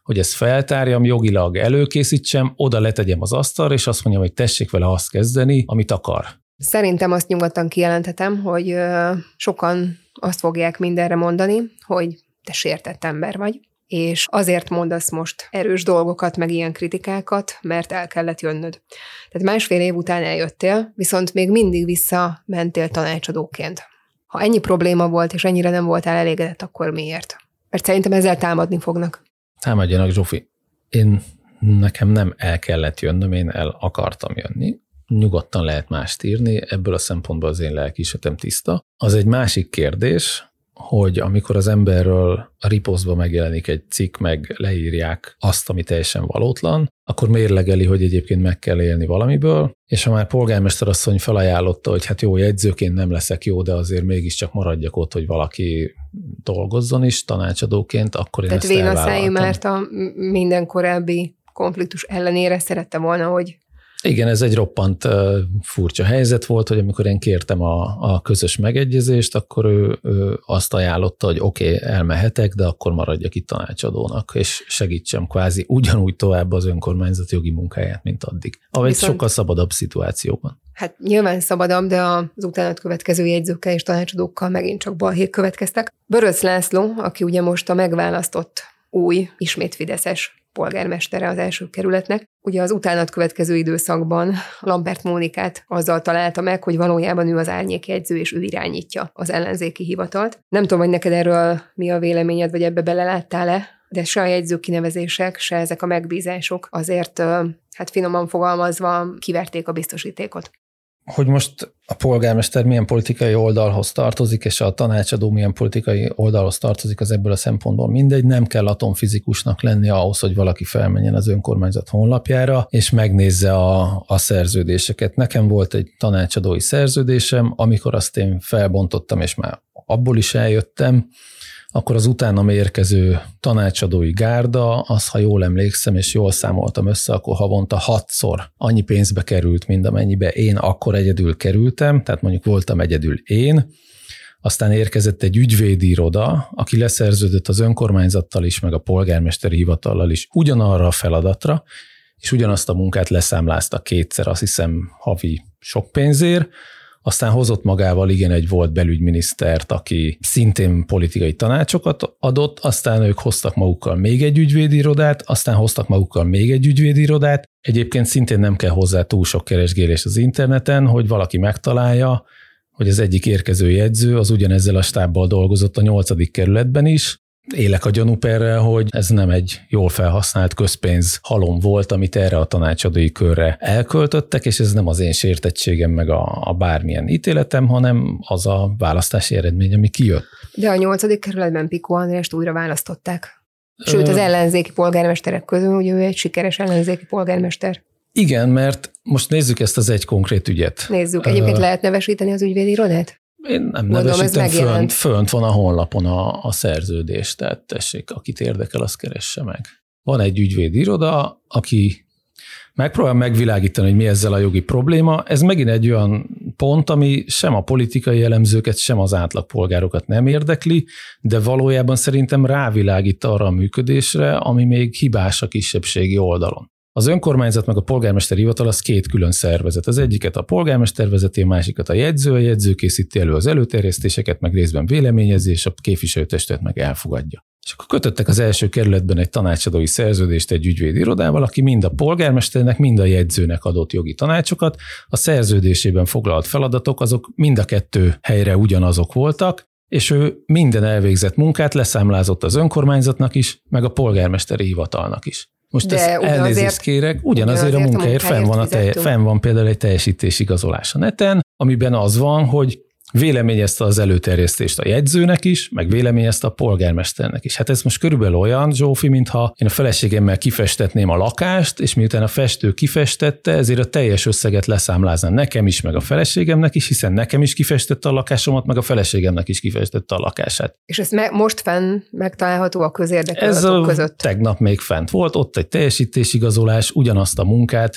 hogy ezt feltárjam, jogilag előkészítsem, oda letegyem az asztalra, és azt mondjam, hogy tessék vele azt kezdeni, amit akar. Szerintem azt nyugodtan kijelenthetem, hogy sokan azt fogják mindenre mondani, hogy te sértett ember vagy, és azért mondasz most erős dolgokat, meg ilyen kritikákat, mert el kellett jönnöd. Tehát másfél év után eljöttél, viszont még mindig visszamentél tanácsadóként. Ha ennyi probléma volt, és ennyire nem voltál elégedett, akkor miért? Mert szerintem ezzel támadni fognak. Támadjanak, Zsófi. Én nekem nem el kellett jönnöm, én el akartam jönni. Nyugodtan lehet mást írni, ebből a szempontból az én lelkiisetem tiszta. Az egy másik kérdés, hogy amikor az emberről a riposztban megjelenik egy cikk, meg leírják azt, ami teljesen valótlan, akkor mérlegeli, hogy egyébként meg kell élni valamiből, és ha már polgármester asszony felajánlotta, hogy hát jó, jegyzőként nem leszek jó, de azért mégiscsak maradjak ott, hogy valaki dolgozzon is tanácsadóként, akkor én Tehát ezt elvállaltam. Tehát Véna Márta minden korábbi konfliktus ellenére szerette volna, hogy igen, ez egy roppant uh, furcsa helyzet volt, hogy amikor én kértem a, a közös megegyezést, akkor ő, ő azt ajánlotta, hogy oké, okay, elmehetek, de akkor maradjak itt tanácsadónak, és segítsem kvázi ugyanúgy tovább az önkormányzat jogi munkáját, mint addig. Ahogy Viszont... sokkal szabadabb szituációban. Hát nyilván szabadabb, de az utánat következő jegyzőkkel és tanácsadókkal megint csak balhék következtek. Böröc László, aki ugye most a megválasztott új, ismét fideszes polgármestere az első kerületnek. Ugye az utánat következő időszakban Lambert Mónikát azzal találta meg, hogy valójában ő az árnyékjegyző, és ő irányítja az ellenzéki hivatalt. Nem tudom, hogy neked erről mi a véleményed, vagy ebbe beleláttál-e, de se a jegyzők kinevezések, se ezek a megbízások azért, hát finoman fogalmazva, kiverték a biztosítékot. Hogy most a polgármester milyen politikai oldalhoz tartozik, és a tanácsadó milyen politikai oldalhoz tartozik, az ebből a szempontból mindegy. Nem kell atomfizikusnak lenni ahhoz, hogy valaki felmenjen az önkormányzat honlapjára, és megnézze a, a szerződéseket. Nekem volt egy tanácsadói szerződésem, amikor azt én felbontottam, és már abból is eljöttem, akkor az utánam érkező tanácsadói gárda, az, ha jól emlékszem, és jól számoltam össze, akkor havonta hatszor annyi pénzbe került, mint amennyibe én akkor egyedül kerültem, tehát mondjuk voltam egyedül én, aztán érkezett egy ügyvédi iroda, aki leszerződött az önkormányzattal is, meg a polgármesteri hivatallal is ugyanarra a feladatra, és ugyanazt a munkát leszámlázta kétszer, azt hiszem havi sok pénzért. Aztán hozott magával igen egy volt belügyminisztert, aki szintén politikai tanácsokat adott, aztán ők hoztak magukkal még egy ügyvédirodát, aztán hoztak magukkal még egy ügyvédirodát. Egyébként szintén nem kell hozzá túl sok keresgélés az interneten, hogy valaki megtalálja, hogy az egyik érkező jegyző az ugyanezzel a stábbal dolgozott a nyolcadik kerületben is. Élek a gyanúperrel, hogy ez nem egy jól felhasznált közpénz halom volt, amit erre a tanácsadói körre elköltöttek, és ez nem az én sértettségem meg a, a bármilyen ítéletem, hanem az a választási eredmény, ami kijött. De a nyolcadik kerületben Piko Andrást újra választották. Sőt, az ellenzéki polgármesterek közül, hogy ő egy sikeres ellenzéki polgármester. Igen, mert most nézzük ezt az egy konkrét ügyet. Nézzük. Egyébként uh, lehet nevesíteni az ügyvédirodát? Én nem nevesítem, fönt, fönt van a honlapon a, a szerződés, tehát tessék, akit érdekel, azt keresse meg. Van egy ügyvédiroda, aki megpróbál megvilágítani, hogy mi ezzel a jogi probléma. Ez megint egy olyan pont, ami sem a politikai elemzőket, sem az átlagpolgárokat nem érdekli, de valójában szerintem rávilágít arra a működésre, ami még hibás a kisebbségi oldalon. Az önkormányzat meg a polgármester hivatal az két külön szervezet. Az egyiket a polgármester vezeti, a másikat a jegyző, a jegyző készíti elő az előterjesztéseket, meg részben véleményezés, a képviselőtestület meg elfogadja. És akkor kötöttek az első kerületben egy tanácsadói szerződést egy ügyvédirodával, aki mind a polgármesternek, mind a jegyzőnek adott jogi tanácsokat. A szerződésében foglalt feladatok azok mind a kettő helyre ugyanazok voltak, és ő minden elvégzett munkát leszámlázott az önkormányzatnak is, meg a polgármesteri hivatalnak is. Most de ezt elnézést kérek, ugyanazért a munkáért fenn van, a telje, fenn van például egy teljesítésigazolás a neten, amiben az van, hogy véleményezte az előterjesztést a jegyzőnek is, meg véleményezte a polgármesternek is. Hát ez most körülbelül olyan, Zsófi, mintha én a feleségemmel kifestetném a lakást, és miután a festő kifestette, ezért a teljes összeget leszámláznám nekem is, meg a feleségemnek is, hiszen nekem is kifestette a lakásomat, meg a feleségemnek is kifestette a lakását. És ez me- most fenn megtalálható a közérdekű adatok között? Tegnap még fent volt, ott egy teljesítésigazolás, ugyanazt a munkát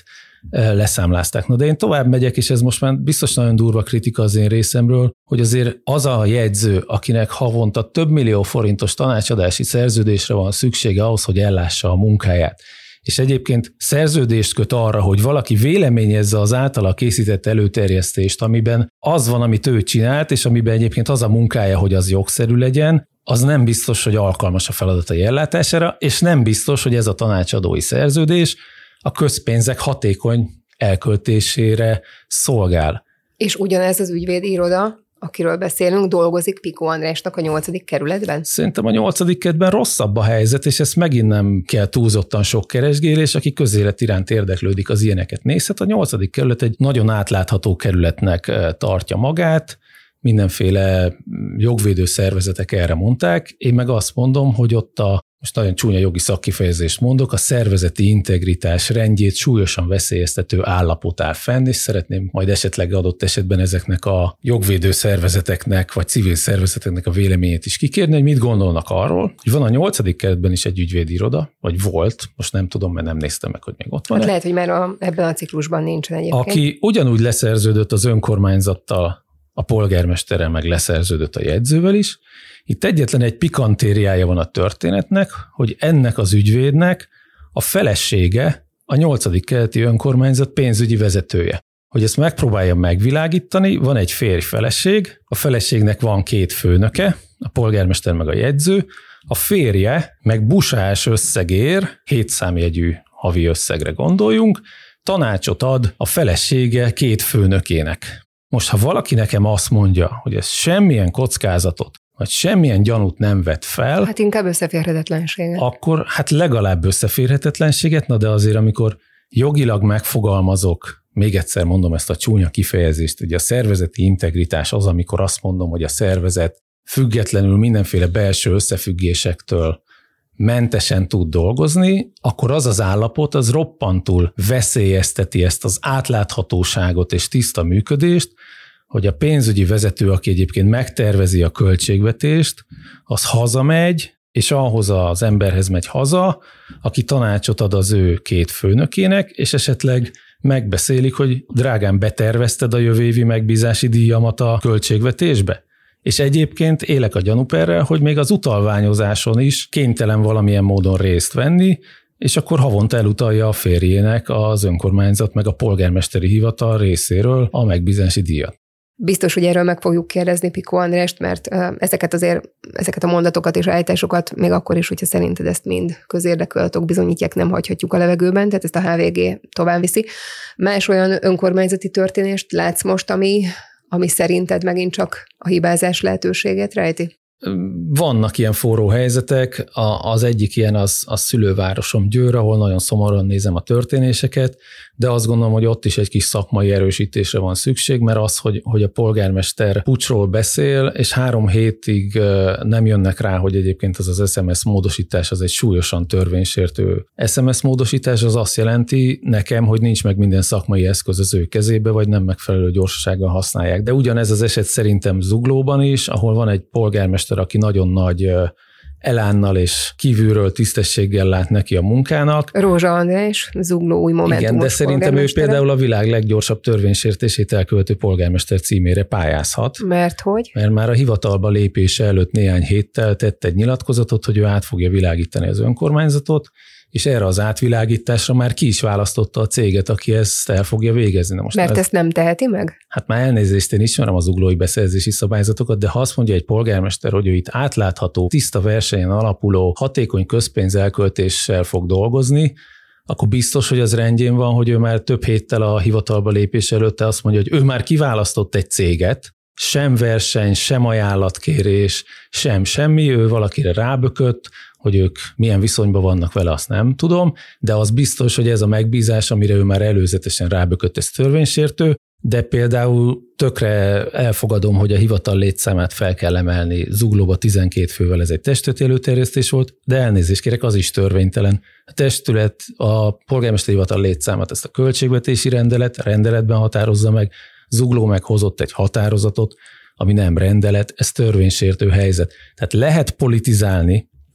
leszámlázták. No, de én tovább megyek, és ez most már biztos nagyon durva kritika az én részemről, hogy azért az a jegyző, akinek havonta több millió forintos tanácsadási szerződésre van szüksége ahhoz, hogy ellássa a munkáját, és egyébként szerződést köt arra, hogy valaki véleményezze az általa készített előterjesztést, amiben az van, amit ő csinált, és amiben egyébként az a munkája, hogy az jogszerű legyen, az nem biztos, hogy alkalmas a feladatai ellátására, és nem biztos, hogy ez a tanácsadói szerződés a közpénzek hatékony elköltésére szolgál. És ugyanez az ügyvédi iroda, akiről beszélünk, dolgozik Piko Andrásnak a nyolcadik kerületben? Szerintem a nyolcadik kerületben rosszabb a helyzet, és ezt megint nem kell túlzottan sok keresgélés, aki közélet iránt érdeklődik, az ilyeneket nézhet. A nyolcadik kerület egy nagyon átlátható kerületnek tartja magát, mindenféle jogvédő szervezetek erre mondták. Én meg azt mondom, hogy ott a, most nagyon csúnya jogi szakkifejezést mondok, a szervezeti integritás rendjét súlyosan veszélyeztető állapot áll fenn, és szeretném majd esetleg adott esetben ezeknek a jogvédő szervezeteknek, vagy civil szervezeteknek a véleményét is kikérni, hogy mit gondolnak arról, hogy van a nyolcadik kerületben is egy ügyvédi iroda, vagy volt, most nem tudom, mert nem néztem meg, hogy még ott van. Hát lehet, hogy már a, ebben a ciklusban nincsen egyébként. Aki ugyanúgy leszerződött az önkormányzattal, a polgármesterrel meg leszerződött a jegyzővel is. Itt egyetlen egy pikantériája van a történetnek, hogy ennek az ügyvédnek a felesége a nyolcadik kerületi önkormányzat pénzügyi vezetője. Hogy ezt megpróbálja megvilágítani, van egy férj-feleség, a feleségnek van két főnöke, a polgármester meg a jegyző, a férje meg busás összegér, hét számjegyű havi összegre gondoljunk, tanácsot ad a felesége két főnökének. Most, ha valaki nekem azt mondja, hogy ez semmilyen kockázatot, vagy semmilyen gyanút nem vet fel, hát inkább összeférhetetlenséget. Akkor hát legalább összeférhetetlenséget, na de azért, amikor jogilag megfogalmazok, még egyszer mondom ezt a csúnya kifejezést, ugye a szervezeti integritás az, amikor azt mondom, hogy a szervezet függetlenül mindenféle belső összefüggésektől mentesen tud dolgozni, akkor az az állapot, az roppantul veszélyezteti ezt az átláthatóságot és tiszta működést, hogy a pénzügyi vezető, aki egyébként megtervezi a költségvetést, az hazamegy, és ahhoz az emberhez megy haza, aki tanácsot ad az ő két főnökének, és esetleg megbeszélik, hogy drágán, betervezted a jövő évi megbízási díjamat a költségvetésbe? És egyébként élek a gyanúperrel, hogy még az utalványozáson is kénytelen valamilyen módon részt venni, és akkor havonta elutalja a férjének az önkormányzat meg a polgármesteri hivatal részéről a megbízási díjat. Biztos, hogy erről meg fogjuk kérdezni Piko Andrást, mert ezeket azért, ezeket a mondatokat és állításokat még akkor is, hogyha szerinted ezt mind közérdekű adatok bizonyítják, nem hagyhatjuk a levegőben, tehát ezt a há vé gé tovább viszi. Más olyan önkormányzati történést látsz most, ami, ami szerinted megint csak a hibázás lehetőséget rejti? Vannak ilyen forró helyzetek, az egyik ilyen az, az szülővárosom Győr, ahol nagyon szomorúan nézem a történéseket, de azt gondolom, hogy ott is egy kis szakmai erősítésre van szükség, mert az, hogy, hogy a polgármester pucsról beszél, és három hétig nem jönnek rá, hogy egyébként az az es em es módosítás az egy súlyosan törvénysértő es em es módosítás, az azt jelenti nekem, hogy nincs meg minden szakmai eszköz az ő kezébe, vagy nem megfelelő gyorsasággal használják. De ugyanez az eset szerintem Zuglóban is, ahol van egy polgármester, aki nagyon nagy elánnal és kívülről tisztességgel lát neki a munkának. Rózsa András, Zugló új Momentumos. Igen, de szerintem ő például a világ leggyorsabb törvénysértését elkövető polgármester címére pályázhat. Mert hogy? Mert már a hivatalba lépése előtt néhány héttel tett egy nyilatkozatot, hogy ő át fogja világítani az önkormányzatot, és erre az átvilágításra már ki is választotta a céget, aki ezt el fogja végezni. Most Mert ez, ezt nem teheti meg? Hát már elnézést, én ismerem az zuglói beszerzési szabályzatokat, de ha azt mondja egy polgármester, hogy ő itt átlátható, tiszta versenyen alapuló, hatékony közpénzelköltéssel fog dolgozni, akkor biztos, hogy az rendjén van, hogy ő már több héttel a hivatalba lépés előtte azt mondja, hogy ő már kiválasztott egy céget, sem verseny, sem ajánlatkérés, sem semmi, ő valakire rábökött, hogy ők milyen viszonyban vannak vele, azt nem tudom, de az biztos, hogy ez a megbízás, amire ő már előzetesen rábökött, ez törvénysértő, de például tökre elfogadom, hogy a hivatal létszámát fel kell emelni. Zuglóba tizenkét fővel ez egy testületi előterjesztés volt, de elnézést kérek, az is törvénytelen. A testület, a polgármesteri hivatal létszámát ezt a költségvetési rendelet rendeletben határozza meg, Zugló meghozott egy határozatot, ami nem rendelet, ez törvénysértő helyzet. Tehát lehet politizálni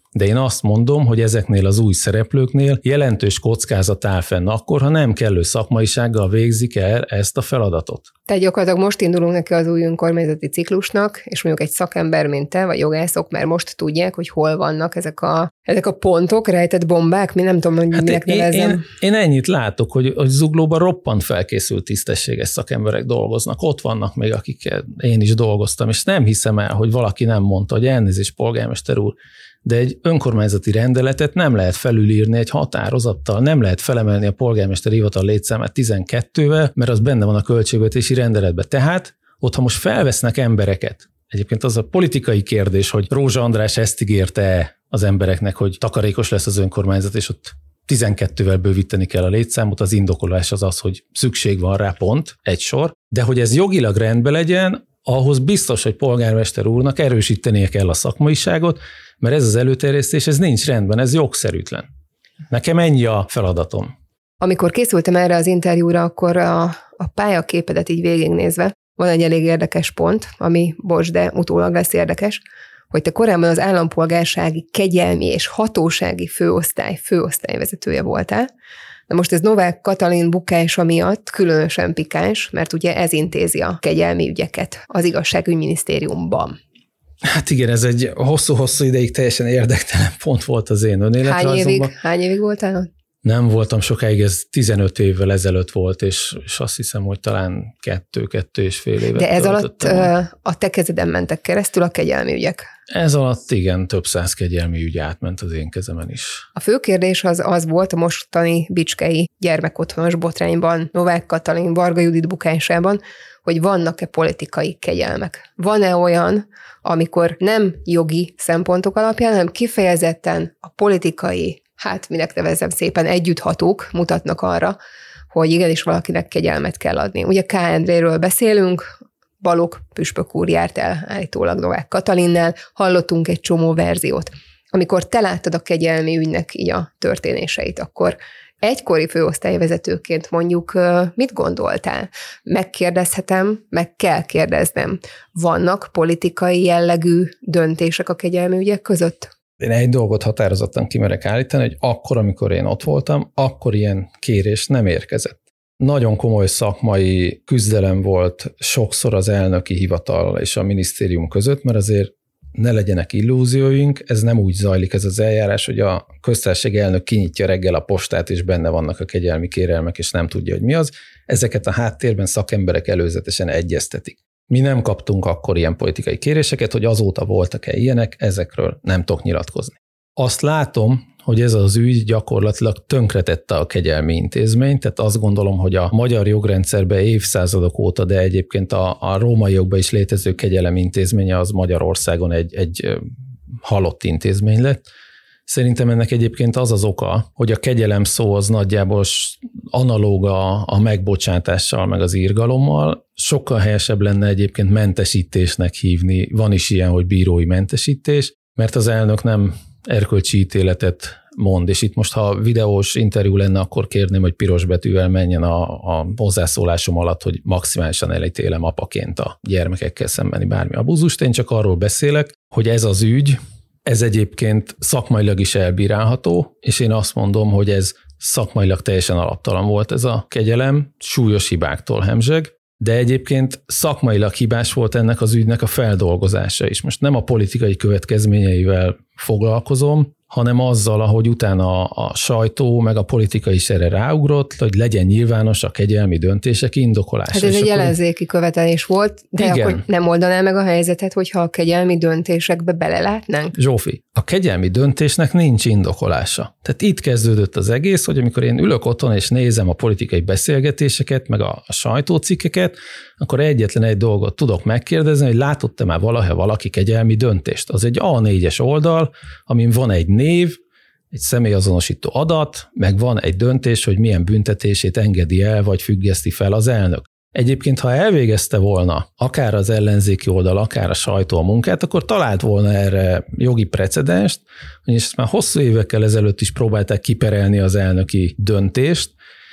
De én azt mondom, hogy ezeknél az új szereplőknél jelentős kockázat áll fenn akkor, ha nem kellő szakmaisággal végzik el ezt a feladatot. Tehát gyakorlatilag most indulunk neki az új önkormányzati ciklusnak, és mondjuk egy szakember, mint te, vagy jogászok már most tudják, hogy hol vannak ezek a, ezek a pontok, rejtett bombák, mi nem tudom, hogy hát minek én, nevezzem. Én, én ennyit látok, hogy, hogy Zuglóban roppant felkészült tisztességes szakemberek dolgoznak. Ott vannak még, akikkel én is dolgoztam, és nem hiszem el, hogy valaki nem mondta, hogy elnézést, polgármester úr, de egy önkormányzati rendeletet nem lehet felülírni egy határozattal, nem lehet felemelni a polgármester hivatal létszámát tizenkettővel, mert az benne van a költségvetési rendeletben. Tehát ott, ha most felvesznek embereket, egyébként az a politikai kérdés, hogy Rózsa András ezt ígérte az embereknek, hogy takarékos lesz az önkormányzat, és ott tizenkettővel bővíteni kell a létszámot, az indokolás az az, hogy szükség van rá, pont, egy sor, de hogy ez jogilag rendben legyen, ahhoz biztos, hogy polgármester úrnak erősítenie kell a szakmaiságot, mert ez az előterjesztés, ez nincs rendben, ez jogszerűtlen. Nekem ennyi a feladatom. Amikor készültem erre az interjúra, akkor a, a pályaképedet így végignézve, van egy elég érdekes pont, ami, bocs, de utólag lesz érdekes, hogy te korábban az állampolgársági, kegyelmi és hatósági főosztály főosztályvezetője voltál. Na most ez Novák Katalin bukása miatt különösen pikáns, mert ugye ez intézi a kegyelmi ügyeket az igazságügyminisztériumban. Hát igen, ez egy hosszú-hosszú ideig teljesen érdektelen pont volt az én önéletrajzomban. Hány évig, hány évig voltál? Nem voltam sokáig, ez tizenöt évvel ezelőtt volt, és, és azt hiszem, hogy talán kettő, kettő és fél évet. De ez alatt van. A te kezeden mentek keresztül a kegyelmi ügyek? Ez alatt igen, több száz kegyelmi ügy átment az én kezemen is. A fő kérdés az, az volt a mostani bicskei gyermekotthonos botrányban, Novák Katalin, Varga Judit bukásában, hogy vannak-e politikai kegyelmek. Van-e olyan, amikor nem jogi szempontok alapján, hanem kifejezetten a politikai, hát minek nevezzem szépen, együtthatók mutatnak arra, hogy igenis valakinek kegyelmet kell adni. Ugye K. Endréről beszélünk, Balogh püspök úr járt el állítólag Novák Katalinnel, hallottunk egy csomó verziót. Amikor te láttad a kegyelmi ügynek így a történéseit, akkor egykori főosztályvezetőként mondjuk mit gondoltál? Megkérdezhetem, meg kell kérdeznem. Vannak politikai jellegű döntések a kegyelmi ügyek között? Én egy dolgot határozottan kimerek állítani, hogy akkor, amikor én ott voltam, akkor ilyen kérés nem érkezett. Nagyon komoly szakmai küzdelem volt sokszor az elnöki hivatal és a minisztérium között, mert azért ne legyenek illúzióink, ez nem úgy zajlik ez az eljárás, hogy a köztársasági elnök kinyitja reggel a postát, és benne vannak a kegyelmi kérelmek, és nem tudja, hogy mi az. Ezeket a háttérben szakemberek előzetesen egyeztetik. Mi nem kaptunk akkor ilyen politikai kéréseket, hogy azóta voltak-e ilyenek, ezekről nem tudok nyilatkozni. Azt látom, hogy ez az ügy gyakorlatilag tönkretette a kegyelmi intézményt, tehát azt gondolom, hogy a magyar jogrendszerben évszázadok óta, de egyébként a, a római jogban is létező kegyelem intézménye az Magyarországon egy, egy halott intézmény lett. Szerintem ennek egyébként az az oka, hogy a kegyelem szó az nagyjából analóg a, a megbocsátással, meg az irgalommal. Sokkal helyesebb lenne egyébként mentesítésnek hívni. Van is ilyen, hogy bírói mentesítés, mert az elnök nem erkölcsi ítéletet mond, és itt most, ha videós interjú lenne, akkor kérném, hogy piros betűvel menjen a, a hozzászólásom alatt, hogy maximálisan elítélem apaként a gyermekekkel szembeni bármi abúzust. Én csak arról beszélek, hogy ez az ügy, ez egyébként szakmailag is elbírálható, és én azt mondom, hogy ez szakmailag teljesen alaptalan volt ez a kegyelem, súlyos hibáktól hemzseg, de egyébként szakmailag hibás volt ennek az ügynek a feldolgozása is. Most nem a politikai következményeivel foglalkozom, hanem azzal, ahogy utána a, a sajtó meg a politika is erre ráugrott, hogy legyen nyilvános a kegyelmi döntések indokolása. Hát ez egy ellenzéki követelés volt, de igen. Akkor nem oldaná meg a helyzetet, hogyha a kegyelmi döntésekbe belelátnánk? Zsófi, a kegyelmi döntésnek nincs indokolása. Tehát itt kezdődött az egész, hogy amikor én ülök otthon és nézem a politikai beszélgetéseket, meg a, a sajtócikkeket, akkor egyetlen egy dolgot tudok megkérdezni, hogy látott-e már valaha valaki kegyelmi döntést. Az egy á négyes oldal, amin van egy név, egy személyazonosító adat, meg van egy döntés, hogy milyen büntetését engedi el, vagy függeszti fel az elnök. Egyébként, ha elvégezte volna akár az ellenzéki oldal, akár a sajtó a munkát, akkor talált volna erre jogi precedenst, és ezt már hosszú évekkel ezelőtt is próbálták kiperelni az elnöki döntést,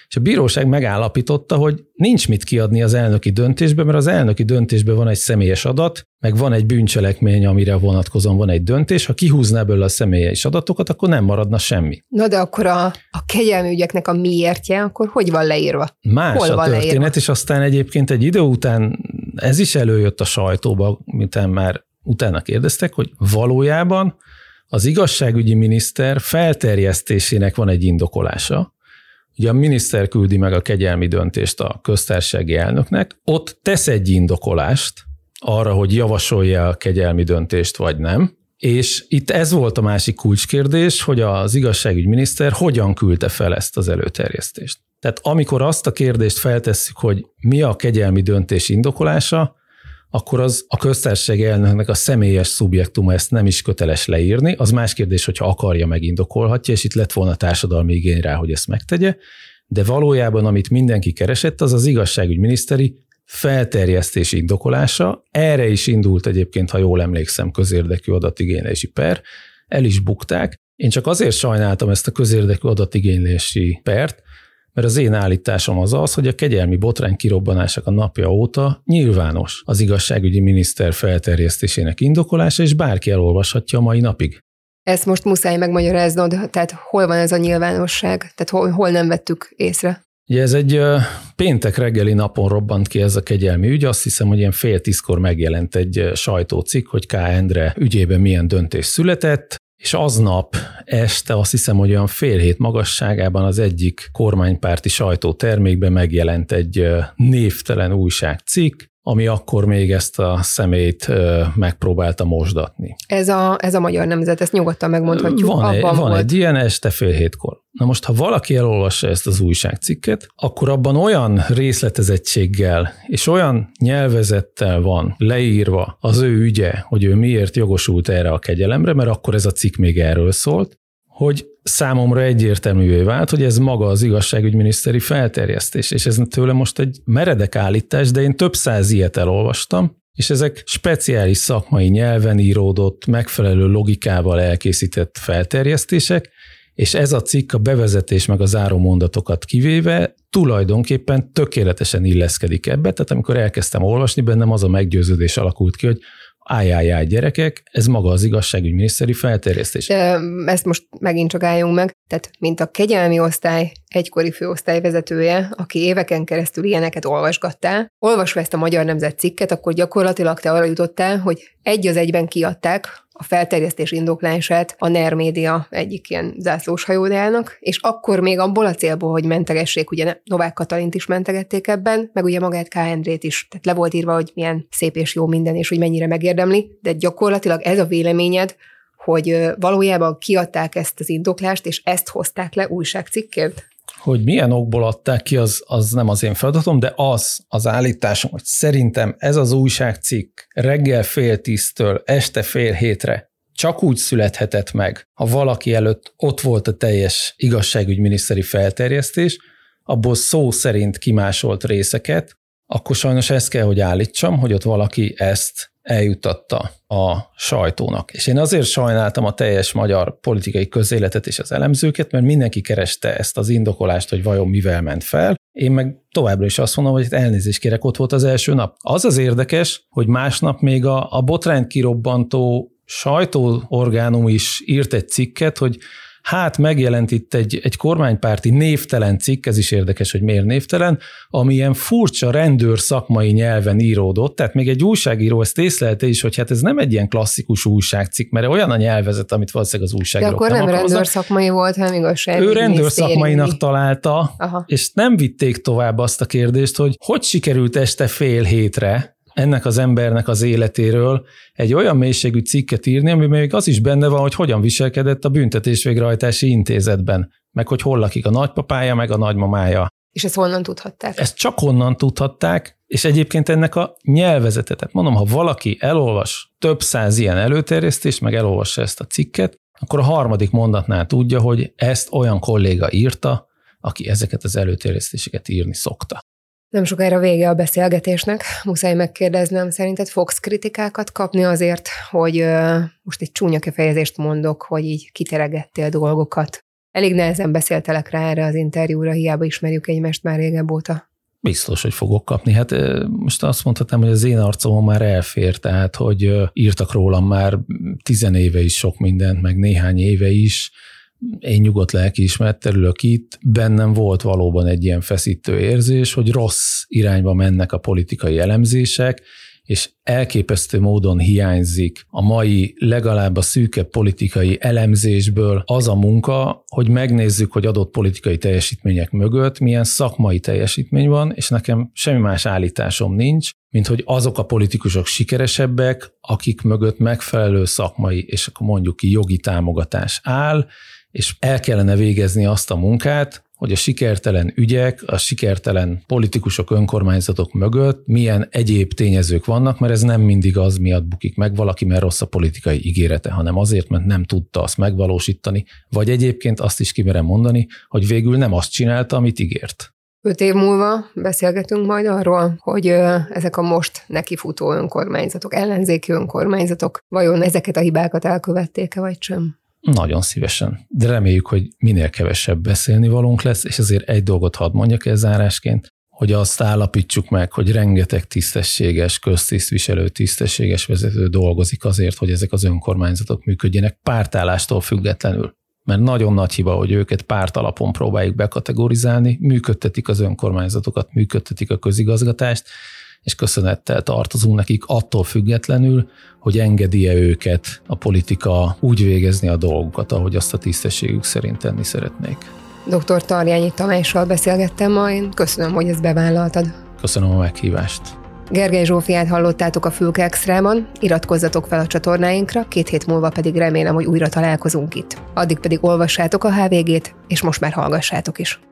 és a bíróság megállapította, hogy nincs mit kiadni az elnöki döntésbe, mert az elnöki döntésben van egy személyes adat, meg van egy bűncselekmény, amire vonatkozóan van egy döntés. Ha kihúzná belőle a személyes adatokat, akkor nem maradna semmi. Na de akkor a, a kegyelmi ügyeknek a miértje, akkor hogy van leírva? Más Hol a van történet, leírva? és aztán egyébként egy idő után ez is előjött a sajtóba, miután már utána kérdeztek, hogy valójában az igazságügyi miniszter felterjesztésének van egy indokolása. Ugye a miniszter küldi meg a kegyelmi döntést a köztársasági elnöknek, ott tesz egy indokolást arra, hogy javasolja a kegyelmi döntést, vagy nem. És itt ez volt a másik kulcskérdés, hogy az igazságügyi miniszter hogyan küldte fel ezt az előterjesztést. Tehát amikor azt a kérdést feltesszük, hogy mi a kegyelmi döntés indokolása, akkor az a köztársasági elnöknek a személyes szubjektuma, ezt nem is köteles leírni. Az más kérdés, hogyha akarja, megindokolhatja, és itt lett volna társadalmi igény rá, hogy ezt megtegye. De valójában, amit mindenki keresett, az az igazságügyminiszteri felterjesztési indokolása. Erre is indult egyébként, ha jól emlékszem, közérdekű adatigénylési per. El is bukták. Én csak azért sajnáltam ezt a közérdekű adatigénylési pert, mert az én állításom az az, hogy a kegyelmi botrány kirobbanásának a napja óta nyilvános az igazságügyi miniszter felterjesztésének indokolása, és bárki elolvashatja a mai napig. Ezt most muszáj megmagyaráznod, tehát hol van ez a nyilvánosság? Tehát hol, hol nem vettük észre? Ugye ez egy péntek reggeli napon robbant ki ez a kegyelmi ügy, azt hiszem, hogy ilyen fél tízkor megjelent egy sajtócikk, hogy K. Endre ügyében milyen döntés született, és aznap este azt hiszem, hogy olyan fél hét magasságában az egyik kormánypárti sajtótermékben megjelent egy névtelen újságcikk, ami akkor még ezt a személyt megpróbálta mosdatni. Ez a, ez a Magyar Nemzet, ezt nyugodtan megmondhatjuk. Van, egy, van volt. egy ilyen este fél hétkor. Na most, ha valaki elolvassa ezt az újságcikket, akkor abban olyan részletezettséggel és olyan nyelvezettel van leírva az ő ügye, hogy ő miért jogosult erre a kegyelemre, mert akkor ez a cikk még erről szólt, hogy számomra egyértelművé vált, hogy ez maga az igazságügyminiszteri felterjesztés, és ez tőle most egy meredek állítás, de én több száz ilyet elolvastam, és ezek speciális szakmai nyelven íródott, megfelelő logikával elkészített felterjesztések, és ez a cikk a bevezetés meg a záró mondatokat kivéve tulajdonképpen tökéletesen illeszkedik ebbe, tehát amikor elkezdtem olvasni, bennem az a meggyőződés alakult ki, hogy ájjájjáj gyerekek, ez maga az igazságügyminiszteri felterjesztés. De ezt most megint csak álljunk meg, tehát mint a kegyelmi osztály egykori főosztályvezetője, aki éveken keresztül ilyeneket olvasgattál, olvasva ezt a Magyar Nemzet cikket, akkor gyakorlatilag te arra jutottál, hogy egy az egyben kiadták a felterjesztés indoklását a NER Média egyik ilyen zászlós hajódájának, és akkor még abból a célból, hogy mentegessék, ugye Novák Katalint is mentegették ebben, meg ugye magát K. Endrét is, tehát le volt írva, hogy milyen szép és jó minden, és hogy mennyire megérdemli, de gyakorlatilag ez a véleményed, hogy valójában kiadták ezt az indoklást, és ezt hozták le újságcikként? Hogy milyen okból adták ki, az, az nem az én feladatom, de az az állításom, hogy szerintem ez az újságcikk reggel fél tíztől este fél hétre csak úgy születhetett meg, ha valaki előtt ott volt a teljes igazságügyminiszteri felterjesztés, abból szó szerint kimásolt részeket, akkor sajnos ezt kell, hogy állítsam, hogy ott valaki ezt eljutatta a sajtónak. És én azért sajnáltam a teljes magyar politikai közéletet és az elemzőket, mert mindenki kereste ezt az indokolást, hogy vajon mivel ment fel. Én meg továbbra is azt mondom, hogy elnézést kérek, ott volt az első nap. Az az érdekes, hogy másnap még a, a botrányt kirobbantó sajtóorgánum is írt egy cikket, hogy hát megjelent itt egy, egy kormánypárti névtelen cikk, ez is érdekes, hogy miért névtelen, ami ilyen furcsa rendőr szakmai nyelven íródott, tehát még egy újságíró ezt észlelte is, hogy hát ez nem egy ilyen klasszikus újságcikk, mert olyan a nyelvezet, amit valószínűleg az újságírók nem akarnak. De akkor nem rendőr szakmai volt, hanem igazságügyi. Ő rendőr szakmainak találta, aha, és nem vitték tovább azt a kérdést, hogy hogy sikerült este fél hétre ennek az embernek az életéről egy olyan mélységű cikket írni, ami még az is benne van, hogy hogyan viselkedett a büntetésvégrehajtási intézetben, meg hogy hol lakik a nagypapája, meg a nagymamája. És ezt honnan tudhatták? Ezt csak honnan tudhatták, és egyébként ennek a nyelvezetet. Mondom, ha valaki elolvas több száz ilyen előterjesztést, meg elolvassa ezt a cikket, akkor a harmadik mondatnál tudja, hogy ezt olyan kolléga írta, aki ezeket az előterjesztéseket írni szokta. Nem sokára vége a beszélgetésnek, muszáj megkérdeznem, szerinted fogsz kritikákat kapni azért, hogy uh, most egy csúnya kifejezést mondok, hogy így kiteregettél dolgokat Elég nehezen beszéltelek rá erre az interjúra, hiába ismerjük egymást már régebb óta. Biztos, hogy fogok kapni. Hát most azt mondhatnám, hogy az én arcomon már elfér, tehát hogy írtak rólam már tizenéve is sok mindent, meg néhány éve is. Én nyugodt lelkiismerettel ülök itt, bennem volt valóban egy ilyen feszítő érzés, hogy rossz irányba mennek a politikai elemzések, és elképesztő módon hiányzik a mai legalább a szűkebb politikai elemzésből az a munka, hogy megnézzük, hogy adott politikai teljesítmények mögött milyen szakmai teljesítmény van, és nekem semmi más állításom nincs, mint hogy azok a politikusok sikeresebbek, akik mögött megfelelő szakmai, és akkor mondjuk ki jogi támogatás áll, és el kellene végezni azt a munkát, hogy a sikertelen ügyek, a sikertelen politikusok, önkormányzatok mögött milyen egyéb tényezők vannak, mert ez nem mindig az miatt bukik meg valaki, mert rossz a politikai ígérete, hanem azért, mert nem tudta azt megvalósítani, vagy egyébként azt is kimerem mondani, hogy végül nem azt csinálta, amit ígért. Öt év múlva beszélgetünk majd arról, hogy ezek a most nekifutó önkormányzatok, ellenzéki önkormányzatok, vajon ezeket a hibákat elkövették-e, vagy sem? Nagyon szívesen, de reméljük, hogy minél kevesebb beszélnivalónk lesz, és azért egy dolgot hadd mondjak el zárásként, hogy azt állapítsuk meg, hogy rengeteg tisztességes, köztisztviselő, tisztességes vezető dolgozik azért, hogy ezek az önkormányzatok működjenek pártállástól függetlenül. Mert nagyon nagy hiba, hogy őket párt alapon próbáljuk bekategorizálni, működtetik az önkormányzatokat, működtetik a közigazgatást, és köszönettel tartozunk nekik attól függetlenül, hogy engedi-e őket a politika úgy végezni a dolgukat, ahogy azt a tisztességük szerint tenni szeretnék. doktor Tarjányi Tamással beszélgettem ma, én köszönöm, hogy ezt bevállaltad. Köszönöm a meghívást. Gergely Zsófiát hallottátok a Fülke Extrában, iratkozzatok fel a csatornáinkra, két hét múlva pedig remélem, hogy újra találkozunk itt. Addig pedig olvassátok a há vé gét, és most már hallgassátok is.